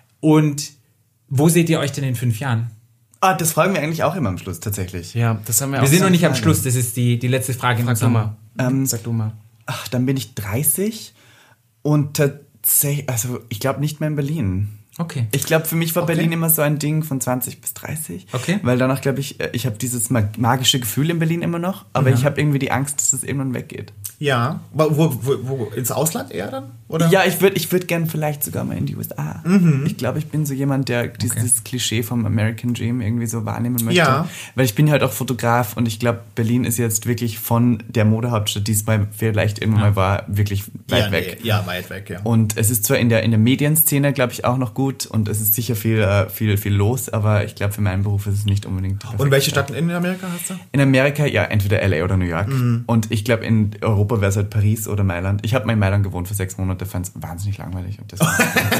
Und wo seht ihr euch denn in fünf Jahren? Ah, das fragen wir eigentlich auch immer am Schluss, tatsächlich. Ja, das haben wir, Wir auch sind so noch nicht am Frage. Schluss, das ist die, die letzte Frage in Sag du unserem... mal. Ähm, Sag du mal. Ach, dann bin ich dreißig und tatsächlich, also ich glaube nicht mehr in Berlin. Okay. Ich glaube, für mich war Okay. Berlin immer so ein Ding von zwanzig bis dreißig. Okay. Weil danach, glaube ich, äh, ich habe dieses mag- magische Gefühl in Berlin immer noch, aber ich habe irgendwie die Angst, dass es irgendwann weggeht. Ja. Wo, wo, wo, wo, ins Ausland eher dann? Oder? Ja, ich würde ich würd gern vielleicht sogar mal in die U S A. Mhm. Ich glaube, ich bin so jemand, der dieses Klischee vom American Dream irgendwie so wahrnehmen möchte. Ja. Weil ich bin halt auch Fotograf und ich glaube, Berlin ist jetzt wirklich von der Modehauptstadt, die es mal vielleicht irgendwann mal war, wirklich weit ja, weg. Nee, ja, weit weg, ja. Und es ist zwar in der, in der Medienszene, glaube ich, auch noch gut und es ist sicher viel, äh, viel, viel los, aber ich glaube, für meinen Beruf ist es nicht unbedingt die Und perfekte welche Stadt. Stadt in Amerika hast du? In Amerika, ja, entweder L A oder New York. Mhm. Und ich glaube, in Europa wäre es halt Paris oder Mailand. Ich habe mal in Mailand gewohnt für sechs Monate, fand es wahnsinnig langweilig. Und deswegen,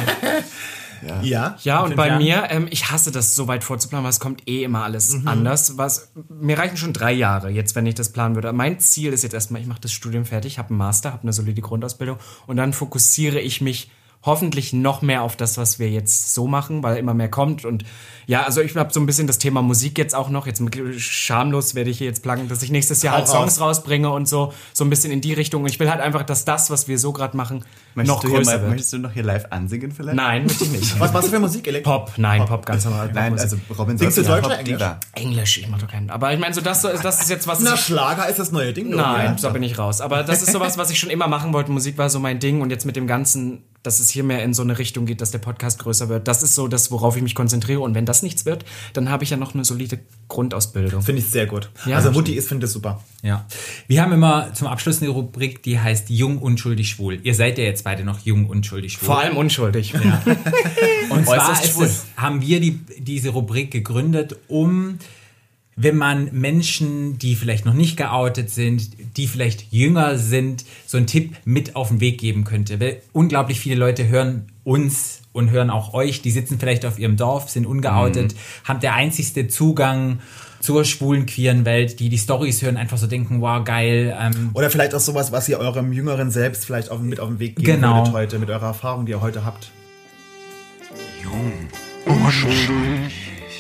Ja. Ja, und fünf bei Jahren? mir, ähm, ich hasse das so weit vorzuplanen, weil es kommt eh immer alles anders. Was, mir reichen schon drei Jahre jetzt, wenn ich das planen würde. Mein Ziel ist jetzt erstmal, ich mache das Studium fertig, habe einen Master, habe eine solide Grundausbildung und dann fokussiere ich mich hoffentlich noch mehr auf das, was wir jetzt so machen, weil immer mehr kommt. Und ja, also ich habe so ein bisschen das Thema Musik jetzt auch noch. Jetzt schamlos werde ich hier jetzt pluggen, dass ich nächstes Jahr Hau halt Songs raus. rausbringe und so. So ein bisschen in die Richtung. Und ich will halt einfach, dass das, was wir so gerade machen, möchtest, noch du hier größer mal, wird. möchtest du noch hier live ansingen vielleicht? Nein, möchte ich nicht. Was machst du für Musik? Elektro? Pop, nein, Pop, ganz normal. Nein, Popmusik. also Robin Singst du Solf, Deutsch oder Pop Diva. Englisch, ich mach doch keinen. Aber ich meine, so das, das ist jetzt was... Na, ich- Schlager ist das neue Ding. Nein, oder? da bin ich raus. Aber das ist sowas, was ich schon immer machen wollte. Musik war so mein Ding und jetzt mit dem ganzen dass es hier mehr in so eine Richtung geht, dass der Podcast größer wird. Das ist so das, worauf ich mich konzentriere. Und wenn das nichts wird, dann habe ich ja noch eine solide Grundausbildung. Finde ich sehr gut. Ja, also Mutti ist, finde ich super. Ja. Wir haben immer zum Abschluss eine Rubrik, die heißt Jung, unschuldig, schwul. Ihr seid ja jetzt beide noch jung, unschuldig, schwul. Vor allem unschuldig. Ja. Und zwar Äußerst ist schwul. es, haben wir die, diese Rubrik gegründet, um, wenn man Menschen, die vielleicht noch nicht geoutet sind, die vielleicht jünger sind, so einen Tipp mit auf den Weg geben könnte. Weil unglaublich viele Leute hören uns und hören auch euch, die sitzen vielleicht auf ihrem Dorf, sind ungeoutet, mhm. haben der einzigste Zugang zur schwulen, queeren Welt, die die Storys hören, einfach so denken, wow, geil. Ähm, Oder vielleicht auch sowas, was ihr eurem Jüngeren selbst vielleicht auf, mit auf den Weg geben Genau. würdet heute, mit eurer Erfahrung, die ihr heute habt. Jung, unschuldig,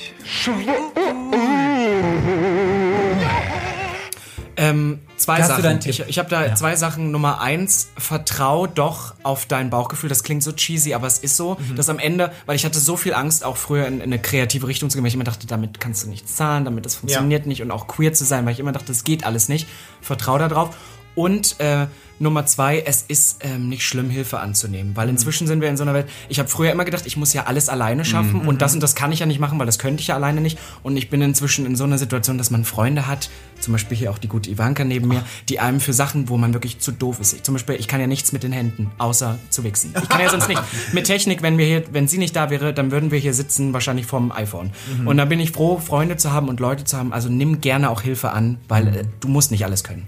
Ähm, zwei Hast du Sachen. da einen Tipp? Ich, ich habe da Ja. zwei Sachen. Nummer eins, vertrau doch auf dein Bauchgefühl. Das klingt so cheesy, aber es ist so, Mhm. dass am Ende, weil ich hatte so viel Angst, auch früher in, in eine kreative Richtung zu gehen, weil ich immer dachte, damit kannst du nichts zahlen, damit das funktioniert nicht und auch queer zu sein, weil ich immer dachte, das geht alles nicht. Vertrau da drauf. Und äh, Nummer zwei, es ist ähm, nicht schlimm, Hilfe anzunehmen, weil inzwischen sind wir in so einer Welt, ich habe früher immer gedacht, ich muss ja alles alleine schaffen Mhm. und das und das kann ich ja nicht machen, weil das könnte ich ja alleine nicht und ich bin inzwischen in so einer Situation, dass man Freunde hat, zum Beispiel hier auch die gute Ivanka neben mir, die einem für Sachen, wo man wirklich zu doof ist. Ich, zum Beispiel, ich kann ja nichts mit den Händen, außer zu wichsen. Ich kann ja sonst nicht. Mit Technik, wenn wir hier, wenn sie nicht da wäre, dann würden wir hier sitzen, wahrscheinlich vorm iPhone. Mhm. Und da bin ich froh, Freunde zu haben und Leute zu haben, also nimm gerne auch Hilfe an, weil äh, du musst nicht alles können.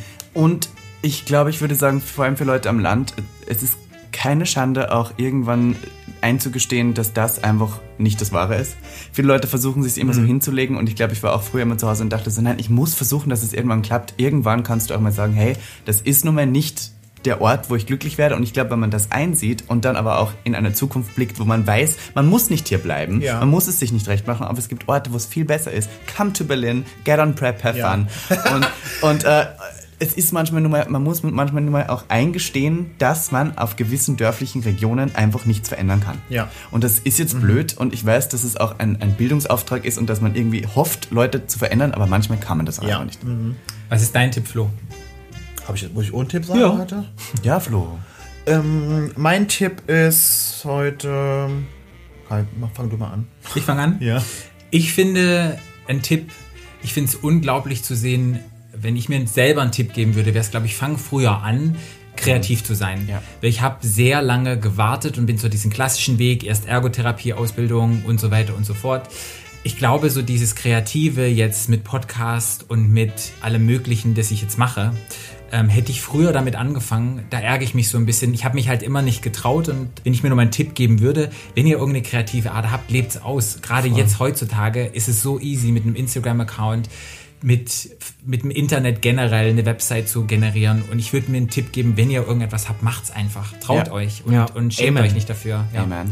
Und ich glaube, ich würde sagen, vor allem für Leute am Land, es ist keine Schande, auch irgendwann einzugestehen, dass das einfach nicht das Wahre ist. Viele Leute versuchen, sich immer so hinzulegen und ich glaube, ich war auch früher immer zu Hause und dachte so, nein, ich muss versuchen, dass es irgendwann klappt. Irgendwann kannst du auch mal sagen, hey, das ist nun mal nicht der Ort, wo ich glücklich werde und ich glaube, wenn man das einsieht und dann aber auch in eine Zukunft blickt, wo man weiß, man muss nicht hier bleiben, Ja. man muss es sich nicht recht machen, aber es gibt Orte, wo es viel besser ist. Come to Berlin, get on prep, have Ja. fun. Und, und äh, es ist manchmal nur mal, man muss manchmal nur mal auch eingestehen, dass man auf gewissen dörflichen Regionen einfach nichts verändern kann. Ja. Und das ist jetzt blöd und ich weiß, dass es auch ein, ein Bildungsauftrag ist und dass man irgendwie hofft, Leute zu verändern, aber manchmal kann man das auch Ja. einfach nicht. was ist dein Tipp, Flo? Hab ich, muss ich auch einen Tipp sagen Ja. heute? Ja, Flo. Ähm, mein Tipp ist heute... Kai, mach- fang du mal an. Ich fange an. Ja. Ich finde, ein Tipp, ich finde es unglaublich zu sehen, wenn ich mir selber einen Tipp geben würde, wäre es, glaube ich, fang früher an, kreativ zu sein. Ja. Weil ich habe sehr lange gewartet und bin so diesen klassischen Weg, erst Ergotherapie, Ausbildung und so weiter und so fort. Ich glaube, so dieses Kreative jetzt mit Podcast und mit allem Möglichen, das ich jetzt mache, ähm, hätte ich früher damit angefangen, da ärgere ich mich so ein bisschen. Ich habe mich halt immer nicht getraut und wenn ich mir nur mal einen Tipp geben würde, wenn ihr irgendeine kreative Ader habt, lebt's aus. Gerade jetzt heutzutage ist es so easy mit einem Instagram-Account, mit, mit dem Internet generell eine Website zu generieren und ich würde mir einen Tipp geben, wenn ihr irgendetwas habt, macht's einfach. Traut Ja. euch und, Ja. und schämt Amen. euch nicht dafür. Ja. Amen.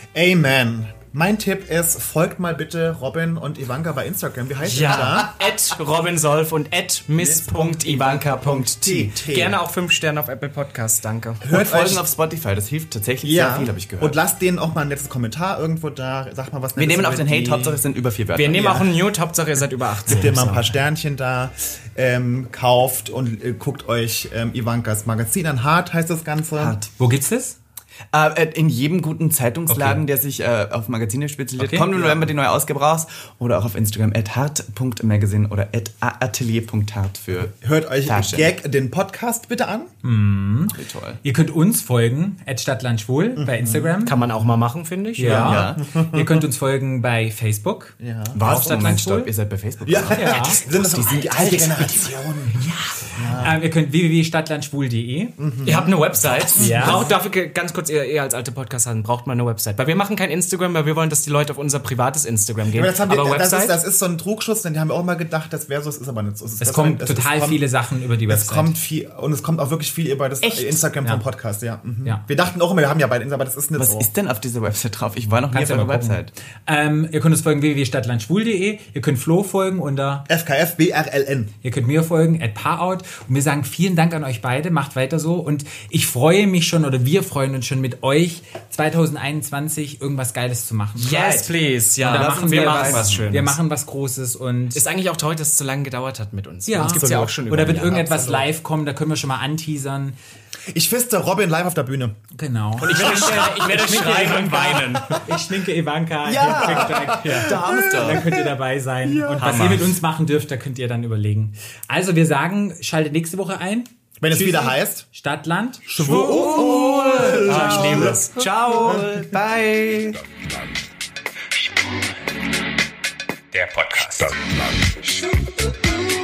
Amen. Mein Tipp ist, folgt mal bitte Robin und Ivanka bei Instagram. Wie heißt ihr da? at Robin Solf und at miss punkt ivanka punkt t. T. Gerne auch fünf Sterne auf Apple Podcasts, danke. Und Hört Folgen euch- auf Spotify, das hilft tatsächlich Ja. sehr viel, habe ich gehört. Und lasst denen auch mal ein nettes Kommentar irgendwo da. Sagt mal was wir Nettes nehmen auch über den Hate, die- Hauptsache es sind über vier Wörter. Wir nehmen Ja. auch einen Nude, Hauptsache ihr seid über achtzehn. Gebt ihr mal ein paar Sternchen da, ähm, kauft und äh, guckt euch ähm, Ivankas Magazin an. Hart heißt das Ganze. Hart. Wo gibt's das? Äh, in jedem guten Zeitungsladen, Okay. der sich äh, auf Magazine spezialisiert, Okay. kommt im November die neue Ausgabe raus. Oder auch auf Instagram at hart punkt magazine oder at atelier punkt hart für Hört euch Fashion. Gag den Podcast bitte an. Wie toll. Ihr könnt uns folgen, at stadtlandschwul bei Instagram. Kann man auch mal machen, finde ich. Ja. Ihr könnt uns folgen bei Facebook. Ja. Was? Stadtland Moment, Schwul? stopp, ihr seid bei Facebook. Ja, Ja. Sind das, die sind die alte Generation. Ähm, ihr könnt w w w punkt stadtlandschwul punkt de. Ihr habt eine Website. Ja. Braucht dafür ganz kurz, ihr, ihr als alte Podcast haben, braucht mal eine Website. Weil wir machen kein Instagram, weil wir wollen, dass die Leute auf unser privates Instagram gehen. Aber, das, haben wir, aber das, Website, ist, das ist so ein Trugschuss, denn die haben wir auch mal gedacht, das wäre so, es ist aber nicht so. Es das kommen das total kommt, viele Sachen über die Es Website. kommt viel, und es kommt auch wirklich viel über das Echt? Instagram Ja. vom Podcast, ja. Mhm. Ja. Wir dachten auch immer, wir haben ja beide Instagram, aber das ist nicht Was so. ist denn auf dieser Website drauf? Ich war noch nie Kannst auf du eurer mal gucken. Website. Ähm, ihr könnt uns folgen w w w punkt stadtlandschwul punkt de. Ihr könnt Flo folgen unter, F K F B R L N. ihr könnt mir folgen, at Parout. Und wir sagen vielen Dank an euch beide. Macht weiter so. Und ich freue mich schon, oder wir freuen uns schon schon mit euch zwanzig einundzwanzig irgendwas Geiles zu machen. Yes, please. Ja, Und da lass machen uns- wir, wir machen was, was Schönes. Wir machen was Großes und Ist eigentlich auch traurig, dass es so lange gedauert hat mit uns. ja, Uns gibt's ja auch schon über oder ein wird Jahr. irgendetwas Absolut. live kommen, da können wir schon mal anteasern. Ich fiste Robin live auf der Bühne. Genau. Ich werde, ich werde schreien und weinen. Ich schminke Ivanka. Ja. ja. Der Hamster. Dann könnt ihr dabei sein. Und was Hammer. ihr mit uns machen dürft, da könnt ihr dann überlegen. Also wir sagen, schaltet nächste Woche ein. Wenn es Tschüssi. wieder heißt, Stadtland. Ah, ich nehme das. Ciao. Bye. Der Podcast.